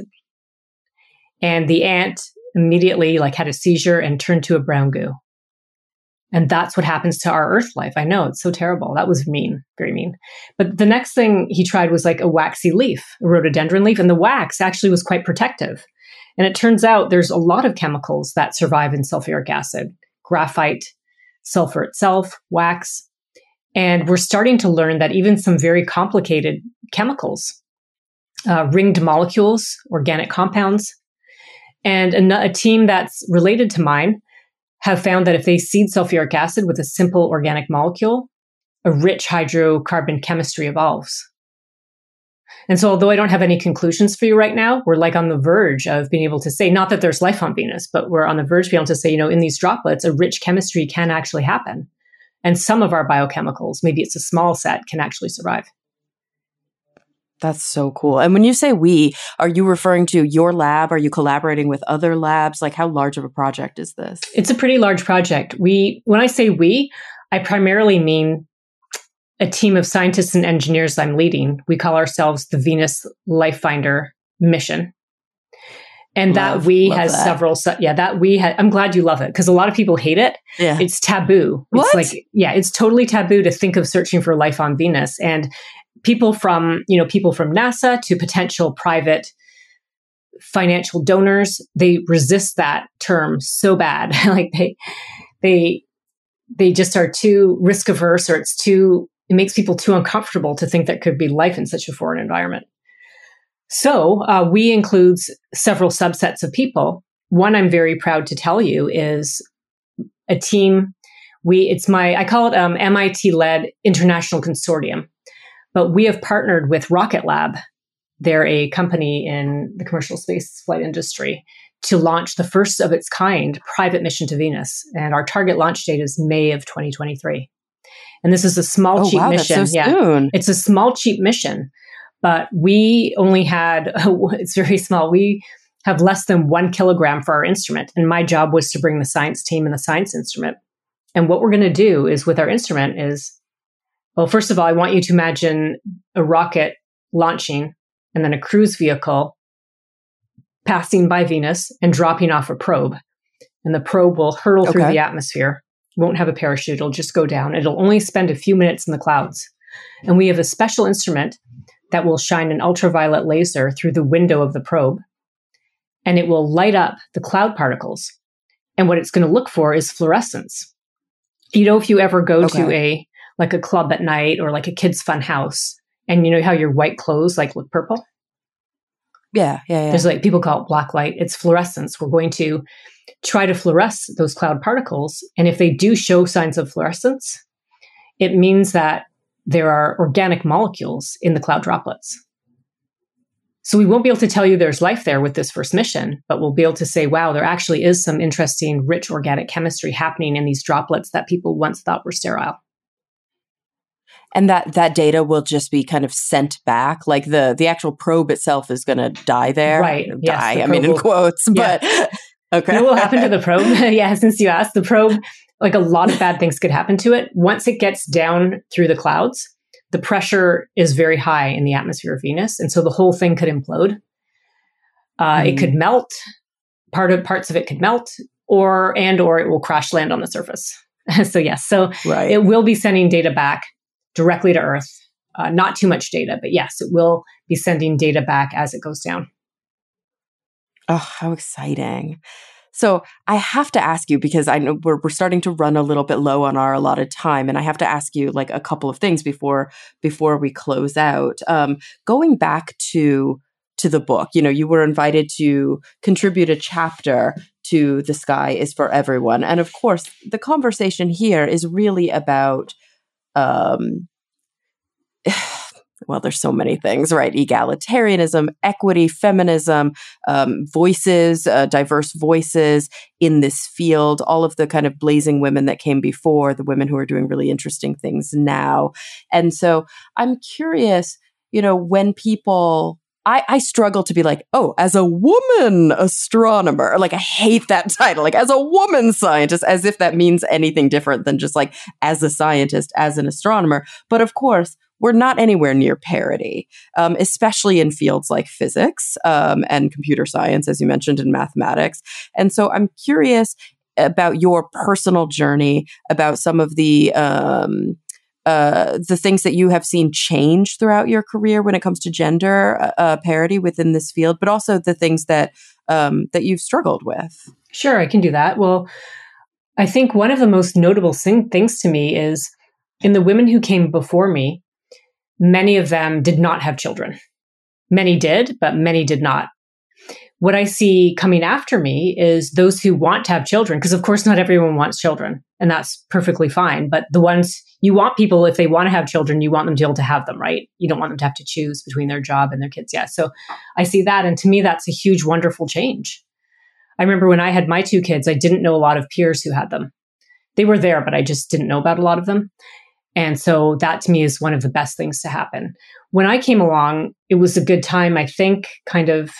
And the ant immediately like had a seizure and turned to a brown goo. And that's what happens to our Earth life. I know, it's so terrible. That was mean, very mean. But the next thing he tried was like a waxy leaf, a rhododendron leaf. And the wax actually was quite protective. And it turns out there's a lot of chemicals that survive in sulfuric acid, graphite, sulfur itself, wax. And we're starting to learn that even some very complicated chemicals, uh, ringed molecules, organic compounds, and a, a team that's related to mine have found that if they seed sulfuric acid with a simple organic molecule, a rich hydrocarbon chemistry evolves. And so although I don't have any conclusions for you right now, we're like on the verge of being able to say, not that there's life on Venus, but we're on the verge of being able to say, you know, in these droplets, a rich chemistry can actually happen. And some of our biochemicals, maybe it's a small set, can actually survive. That's so cool. And when you say we, are you referring to your lab? Are you collaborating with other labs? Like how large of a project is this? It's a pretty large project. We, when I say we, I primarily mean a team of scientists and engineers I'm leading. We call ourselves the Venus Life Finder mission. And love, that we has that. several, yeah, that we had, I'm glad you love it because a lot of people hate it. Yeah. It's taboo. What? It's like, yeah, it's totally taboo to think of searching for life on Venus. And people from, you know, people from NASA to potential private financial donors, they resist that term so bad. Like they, they, they just are too risk averse or it's too, it makes people too uncomfortable to think that could be life in such a foreign environment. So uh, we includes several subsets of people. One I'm very proud to tell you is a team. We it's my I call it um, M I T-led international consortium, but we have partnered with Rocket Lab. They're a company in the commercial space flight industry to launch the first of its kind private mission to Venus, and our target launch date is May of twenty twenty-three. And this is a small, oh, cheap wow, mission. That's so yeah, soon. It's a small, cheap mission. But we only had, it's very small. We have less than one kilogram for our instrument. And my job was to bring the science team and the science instrument. And what we're going to do is with our instrument is, well, first of all, I want you to imagine a rocket launching and then a cruise vehicle passing by Venus and dropping off a probe. And the probe will hurtle okay. through the atmosphere. Won't have a parachute. It'll just go down. It'll only spend a few minutes in the clouds. And we have a special instrument that will shine an ultraviolet laser through the window of the probe, and it will light up the cloud particles. And what it's going to look for is fluorescence. You know, if you ever go okay. to a, like a club at night or like a kid's fun house, and you know how your white clothes like look purple? Yeah, yeah, yeah. There's like, people call it black light. It's fluorescence. We're going to try to fluoresce those cloud particles. And if they do show signs of fluorescence, it means that there are organic molecules in the cloud droplets. So we won't be able to tell you there's life there with this first mission, but we'll be able to say, wow, there actually is some interesting, rich organic chemistry happening in these droplets that people once thought were sterile. And that that data will just be kind of sent back. Like the the actual probe itself is going to die there. Right. Die, Yes, I mean, in will, quotes, yeah. but okay. You know what will happen to the probe? Yeah, since you asked, the probe, like a lot of bad things could happen to it. Once it gets down through the clouds, the pressure is very high in the atmosphere of Venus. And so the whole thing could implode. Uh, mm. It could melt. Part of parts of it could melt, or and or it will crash land on the surface. So yes, so right. It will be sending data back directly to Earth. Uh, not too much data, but yes, it will be sending data back as it goes down. Oh, how exciting. So I have to ask you, because I know we're, we're starting to run a little bit low on our allotted time, and I have to ask you like a couple of things before before we close out. Um, going back to to the book, you know, you were invited to contribute a chapter to The Sky is for Everyone. And of course, the conversation here is really about Um, well, there's so many things, right? Egalitarianism, equity, feminism, um, voices, uh, diverse voices in this field, all of the kind of blazing women that came before, the women who are doing really interesting things now. And so I'm curious, you know, when people... I, I struggle to be like, oh, as a woman astronomer, like I hate that title, like as a woman scientist, as if that means anything different than just like as a scientist, as an astronomer. But of course, we're not anywhere near parity, um, especially in fields like physics um, and computer science, as you mentioned, in mathematics. And so I'm curious about your personal journey, about some of the um, Uh, the things that you have seen change throughout your career when it comes to gender uh, parity within this field, but also the things that um, that you've struggled with. Sure, I can do that. Well, I think one of the most notable thing, things to me is in the women who came before me, many of them did not have children. Many did, but many did not. What I see coming after me is those who want to have children, because of course not everyone wants children, and that's perfectly fine. But the ones you want people, if they want to have children, you want them to be able to have them, right? You don't want them to have to choose between their job and their kids. Yeah. So I see that. And to me, that's a huge, wonderful change. I remember when I had my two kids, I didn't know a lot of peers who had them. They were there, but I just didn't know about a lot of them. And so that to me is one of the best things to happen. When I came along, it was a good time, I think, kind of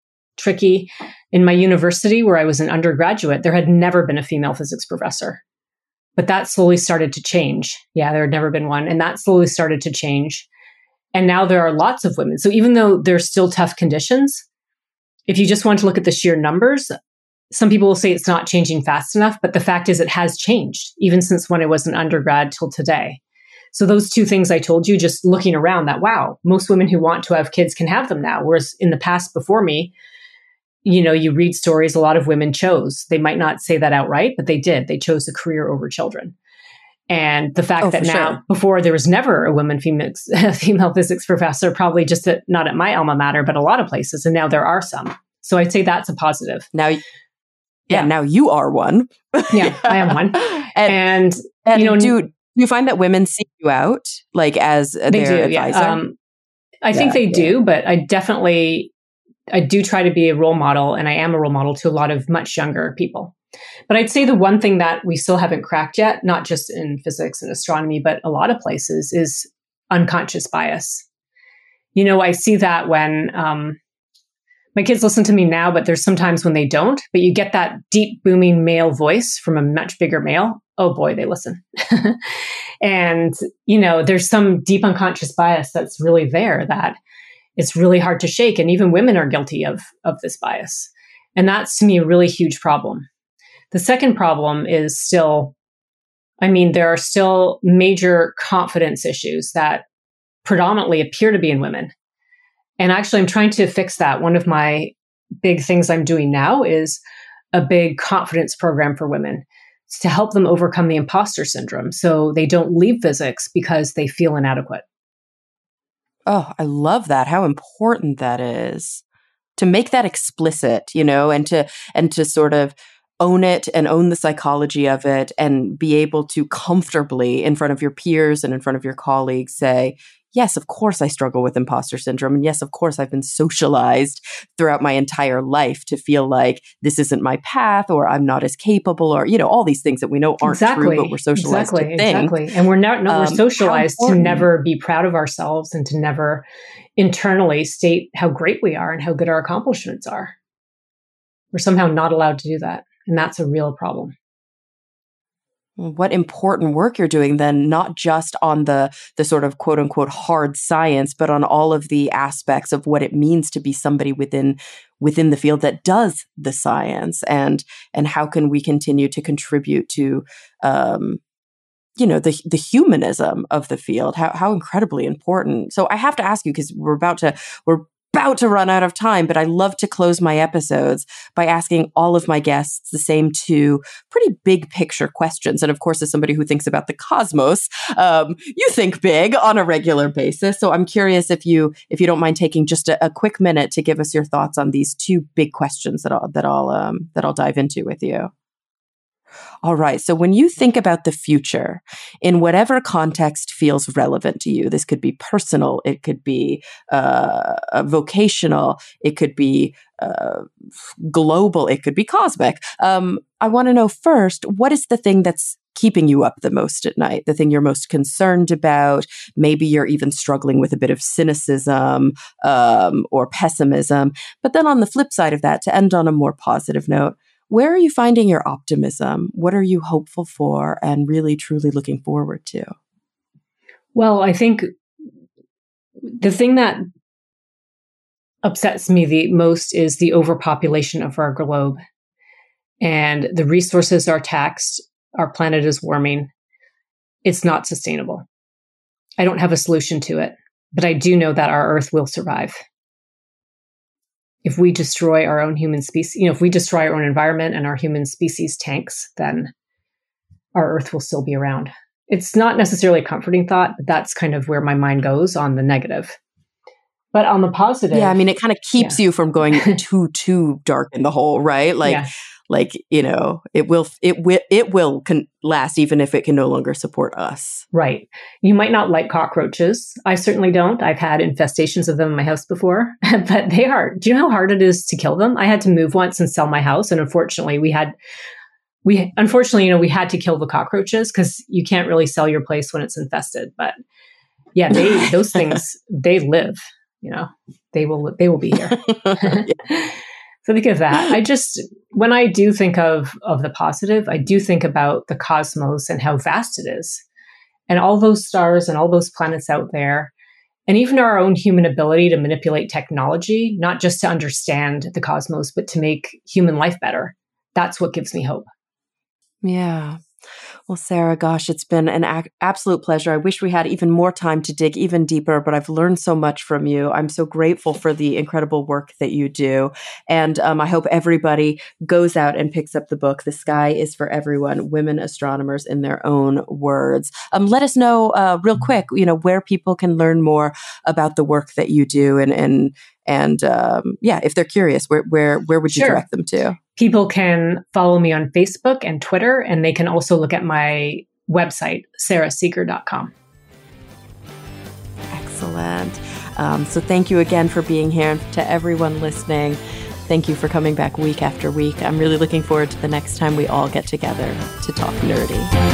tricky. In my university where I was an undergraduate, there had never been a female physics professor. But that slowly started to change. Yeah, there had never been one. And that slowly started to change. And now there are lots of women. So even though there's still tough conditions, if you just want to look at the sheer numbers, some people will say it's not changing fast enough. But the fact is it has changed, even since when I was an undergrad till today. So those two things I told you, just looking around that, wow, most women who want to have kids can have them now. Whereas in the past before me, you know, you read stories, a lot of women chose. They might not say that outright, but they did. They chose a career over children. And the fact oh, that now, sure. before there was never a women female, female physics professor, probably just at, not at my alma mater, but a lot of places. And now there are some. So I'd say that's a positive. Now, yeah, yeah. now you are one. Yeah, I am one. and, and, and you know, do, do you find that women seek you out, like as they their do, advisor? Yeah. Um, I yeah, think they yeah. do, but I definitely... I do try to be a role model, and I am a role model to a lot of much younger people. But I'd say the one thing that we still haven't cracked yet, not just in physics and astronomy, but a lot of places, is unconscious bias. You know, I see that when um, my kids listen to me now, but there's sometimes when they don't, but you get that deep booming male voice from a much bigger male. Oh boy, they listen. And, you know, there's some deep unconscious bias that's really there that it's really hard to shake. And even women are guilty of, of this bias. And that's, to me, a really huge problem. The second problem is still, I mean, there are still major confidence issues that predominantly appear to be in women. And actually, I'm trying to fix that. One of my big things I'm doing now is a big confidence program for women. It's to help them overcome the imposter syndrome so they don't leave physics because they feel inadequate. Oh, I love that. How important that is. to make that explicit, you know, and to and to sort of own it and own the psychology of it and be able to comfortably in front of your peers and in front of your colleagues say, yes, of course I struggle with imposter syndrome. And yes, of course I've been socialized throughout my entire life to feel like this isn't my path or I'm not as capable or, you know, all these things that we know aren't exactly. true, but we're socialized exactly. to think. Exactly. And we're not, no, we're um, socialized to never be proud of ourselves and to never internally state how great we are and how good our accomplishments are. We're somehow not allowed to do that. And that's a real problem. What important work you're doing then, not just on the the sort of quote unquote hard science, but on all of the aspects of what it means to be somebody within within the field that does the science, and and how can we continue to contribute to um, you know, the the humanism of the field, how how incredibly important. So I have to ask you, because we're about to we're about to run out of time, but I love to close my episodes by asking all of my guests the same two pretty big picture questions. And of course, as somebody who thinks about the cosmos, um, you think big on a regular basis. So I'm curious if you if you don't mind taking just a, a quick minute to give us your thoughts on these two big questions that I'll that I'll um, that I'll dive into with you. All right. So when you think about the future, in whatever context feels relevant to you, this could be personal, it could be uh, vocational, it could be uh, global, it could be cosmic. Um, I want to know first, what is the thing that's keeping you up the most at night, the thing you're most concerned about? Maybe you're even struggling with a bit of cynicism um, or pessimism. But then on the flip side of that, to end on a more positive note, where are you finding your optimism? What are you hopeful for and really, truly looking forward to? Well, I think the thing that upsets me the most is the overpopulation of our globe. And the resources are taxed. Our planet is warming. It's not sustainable. I don't have a solution to it, but I do know that our Earth will survive. If we destroy our own human species, you know, if we destroy our own environment and our human species tanks, then our Earth will still be around. It's not necessarily a comforting thought, but that's kind of where my mind goes on the negative. But on the positive. Yeah, I mean, it kind of keeps yeah. you from going too, too dark in the hole, right? Like, yeah. like, you know, it will, it will, it will con- last even if it can no longer support us. Right. You might not like cockroaches. I certainly don't. I've had infestations of them in my house before, but they are, do you know how hard it is to kill them? I had to move once and sell my house. And unfortunately we had, we, unfortunately, you know, we had to kill the cockroaches because you can't really sell your place when it's infested. But yeah, they, those things, they live, you know, they will, they will be here. So think of that. I just, when I do think of, of the positive, I do think about the cosmos and how vast it is. And all those stars and all those planets out there. And even our own human ability to manipulate technology, not just to understand the cosmos, but to make human life better. That's what gives me hope. Yeah. Well, Sarah, gosh, it's been an ac- absolute pleasure. I wish we had even more time to dig even deeper, but I've learned so much from you. I'm so grateful for the incredible work that you do. And um, I hope everybody goes out and picks up the book, The Sky is for Everyone, Women Astronomers in Their Own Words. Um, let us know uh, real quick, you know, where people can learn more about the work that you do. And, and, and um, yeah, if they're curious, where, where, where would you Sure. direct them to? People can follow me on Facebook and Twitter, and they can also look at my website, sarah seeger dot com. Excellent. Um, so thank you again for being here. And to everyone listening, thank you for coming back week after week. I'm really looking forward to the next time we all get together to talk nerdy.